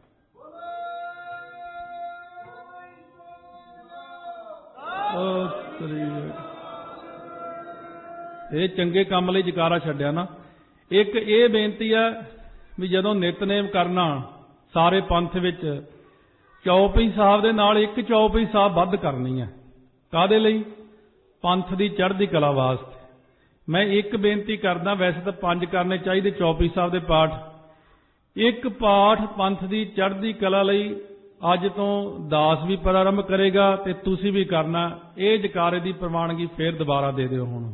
ਇਹ ਚੰਗੇ ਕੰਮ ਲਈ ਜਕਾਰਾ ਛੱਡਿਆ ਨਾ। ਇੱਕ ਇਹ ਬੇਨਤੀ ਹੈ ਵੀ ਜਦੋਂ ਨਿਤਨੇਮ ਕਰਨਾ ਸਾਰੇ ਪੰਥ ਵਿੱਚ, ਚੌਪਈ ਸਾਹਿਬ ਦੇ ਨਾਲ ਇੱਕ ਚੌਪਈ ਸਾਹਿਬ ਵੱਧ ਕਰਨੀ ਹੈ। ਕਾਹਦੇ ਲਈ? ਪੰਥ ਦੀ ਚੜ੍ਹਦੀ ਕਲਾ ਵਾਸਤੇ। ਮੈਂ ਇੱਕ ਬੇਨਤੀ ਕਰਦਾ, ਵੈਸੇ ਤਾਂ ਪੰਜ ਕਰਨੇ ਚਾਹੀਦੇ ਚੌਪਈ ਸਾਹਿਬ ਦੇ ਪਾਠ। ਇੱਕ ਪਾਠ ਪੰਥ ਦੀ ਚੜ੍ਹਦੀ ਕਲਾ ਲਈ ਅੱਜ ਤੋਂ ਦਾਸ ਵੀ ਪ੍ਰਾਰੰਭ ਕਰੇਗਾ ਤੇ ਤੁਸੀਂ ਵੀ ਕਰਨਾ। ਇਹ ਜਕਾਰੇ ਦੀ ਪ੍ਰਵਾਨਗੀ ਫੇਰ ਦੁਬਾਰਾ ਦੇ ਦਿਓ। ਹੁਣ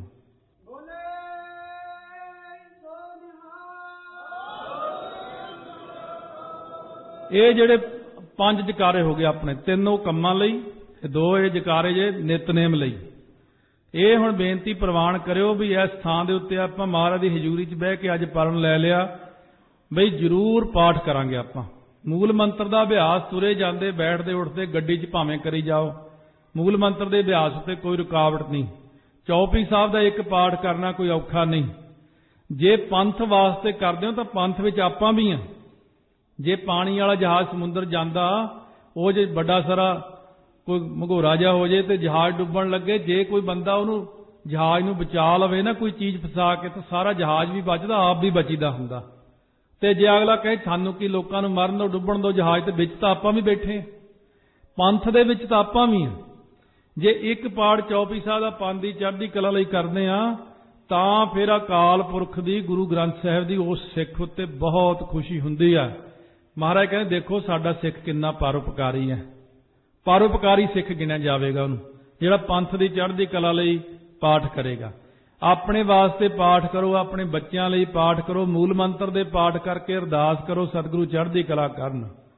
ਇਹ ਜਿਹੜੇ ਪੰਜ ਜਕਾਰੇ ਹੋ ਗਏ ਆਪਣੇ, ਤਿੰਨੋਂ ਕੰਮਾਂ ਲਈ, ਦੋ ਇਹ ਜਕਾਰੇ ਜੇ ਨਿਤਨੇਮ ਲਈ। ਇਹ ਹੁਣ ਬੇਨਤੀ ਪ੍ਰਵਾਨ ਕਰਿਓ ਵੀ ਇਸ ਥਾਂ ਦੇ ਉੱਤੇ ਆਪਾਂ ਮਹਾਰਾਜ ਦੀ ਹਜ਼ੂਰੀ 'ਚ ਬਹਿ ਕੇ ਅੱਜ ਪਰਨ ਲੈ ਲਿਆ ਬਈ ਜ਼ਰੂਰ ਪਾਠ ਕਰਾਂਗੇ ਆਪਾਂ। ਮੂਲ ਮੰਤਰ ਦਾ ਅਭਿਆਸ ਤੁਰੇ ਜਾਂਦੇ, ਬੈਠਦੇ, ਉੱਠਦੇ, ਗੱਡੀ 'ਚ ਭਾਵੇਂ ਕਰੀ ਜਾਓ। ਮੂਲ ਮੰਤਰ ਦੇ ਅਭਿਆਸ ਉੱਤੇ ਕੋਈ ਰੁਕਾਵਟ ਨਹੀਂ। ਚੌਪਈ ਸਾਹਿਬ ਦਾ ਇੱਕ ਪਾਠ ਕਰਨਾ ਕੋਈ ਔਖਾ ਨਹੀਂ। ਜੇ ਪੰਥ ਵਾਸਤੇ ਕਰਦੇ ਹੋ ਤਾਂ ਪੰਥ ਵਿੱਚ ਆਪਾਂ ਵੀ ਹਾਂ। ਜੇ ਪਾਣੀ ਵਾਲਾ ਜਹਾਜ਼ ਸਮੁੰਦਰ ਜਾਂਦਾ, ਉਹ ਜੇ ਵੱਡਾ ਸਾਰਾ ਕੋਈ ਮਘੋਰਾ ਜਿਹਾ ਹੋ ਜੇ ਤੇ ਜਹਾਜ਼ ਡੁੱਬਣ ਲੱਗੇ, ਜੇ ਕੋਈ ਬੰਦਾ ਉਹਨੂੰ ਜਹਾਜ਼ ਨੂੰ ਬਚਾ ਲਵੇ ਨਾ ਕੋਈ ਚੀਜ਼ ਫਸਾ ਕੇ, ਤਾਂ ਸਾਰਾ ਜਹਾਜ਼ ਵੀ ਬਚਦਾ, ਆਪ ਵੀ ਬਚੀਦਾ ਹੁੰਦਾ। ਤੇ ਜੇ ਅਗਲਾ ਕਹੇ ਸਾਨੂੰ ਕੀ, ਲੋਕਾਂ ਨੂੰ ਮਰਨ ਦੋ, ਡੁੱਬਣ ਦੋ ਜਹਾਜ਼, ਤੇ ਵਿੱਚ ਤਾਂ ਆਪਾਂ ਵੀ ਬੈਠੇ, ਪੰਥ ਦੇ ਵਿੱਚ ਤਾਂ ਆਪਾਂ ਵੀ ਹਾਂ। ਜੇ ਇੱਕ ਪਾਠ ਚੌਪਈ ਸਾਹਿਬ ਦਾ ਪੰਥ ਦੀ ਚੜ੍ਹਦੀ ਕਲਾ ਲਈ ਕਰਦੇ ਆ, ਤਾਂ ਫਿਰ ਅਕਾਲ ਪੁਰਖ ਦੀ, ਗੁਰੂ ਗ੍ਰੰਥ ਸਾਹਿਬ ਦੀ ਉਸ ਸਿੱਖ ਉੱਤੇ ਬਹੁਤ ਖੁਸ਼ੀ ਹੁੰਦੀ ਆ। ਮਹਾਰਾਜ ਕਹਿੰਦੇ ਦੇਖੋ ਸਾਡਾ ਸਿੱਖ ਕਿੰਨਾ ਪਰਉਪਕਾਰੀ ਹੈ। ਪਰਉਪਕਾਰੀ ਸਿੱਖ ਗਿਣਿਆ ਜਾਵੇਗਾ ਉਹਨੂੰ, ਜਿਹੜਾ ਪੰਥ ਦੀ ਚੜ੍ਹਦੀ ਕਲਾ ਲਈ ਪਾਠ ਕਰੇਗਾ। ਆਪਣੇ ਵਾਸਤੇ ਪਾਠ ਕਰੋ, ਆਪਣੇ ਬੱਚਿਆਂ ਲਈ ਪਾਠ ਕਰੋ, ਮੂਲ ਮੰਤਰ ਦੇ ਪਾਠ ਕਰਕੇ ਅਰਦਾਸ ਕਰੋ, ਸਤਿਗੁਰੂ ਚੜ੍ਹਦੀ ਕਲਾ ਕਰਨ।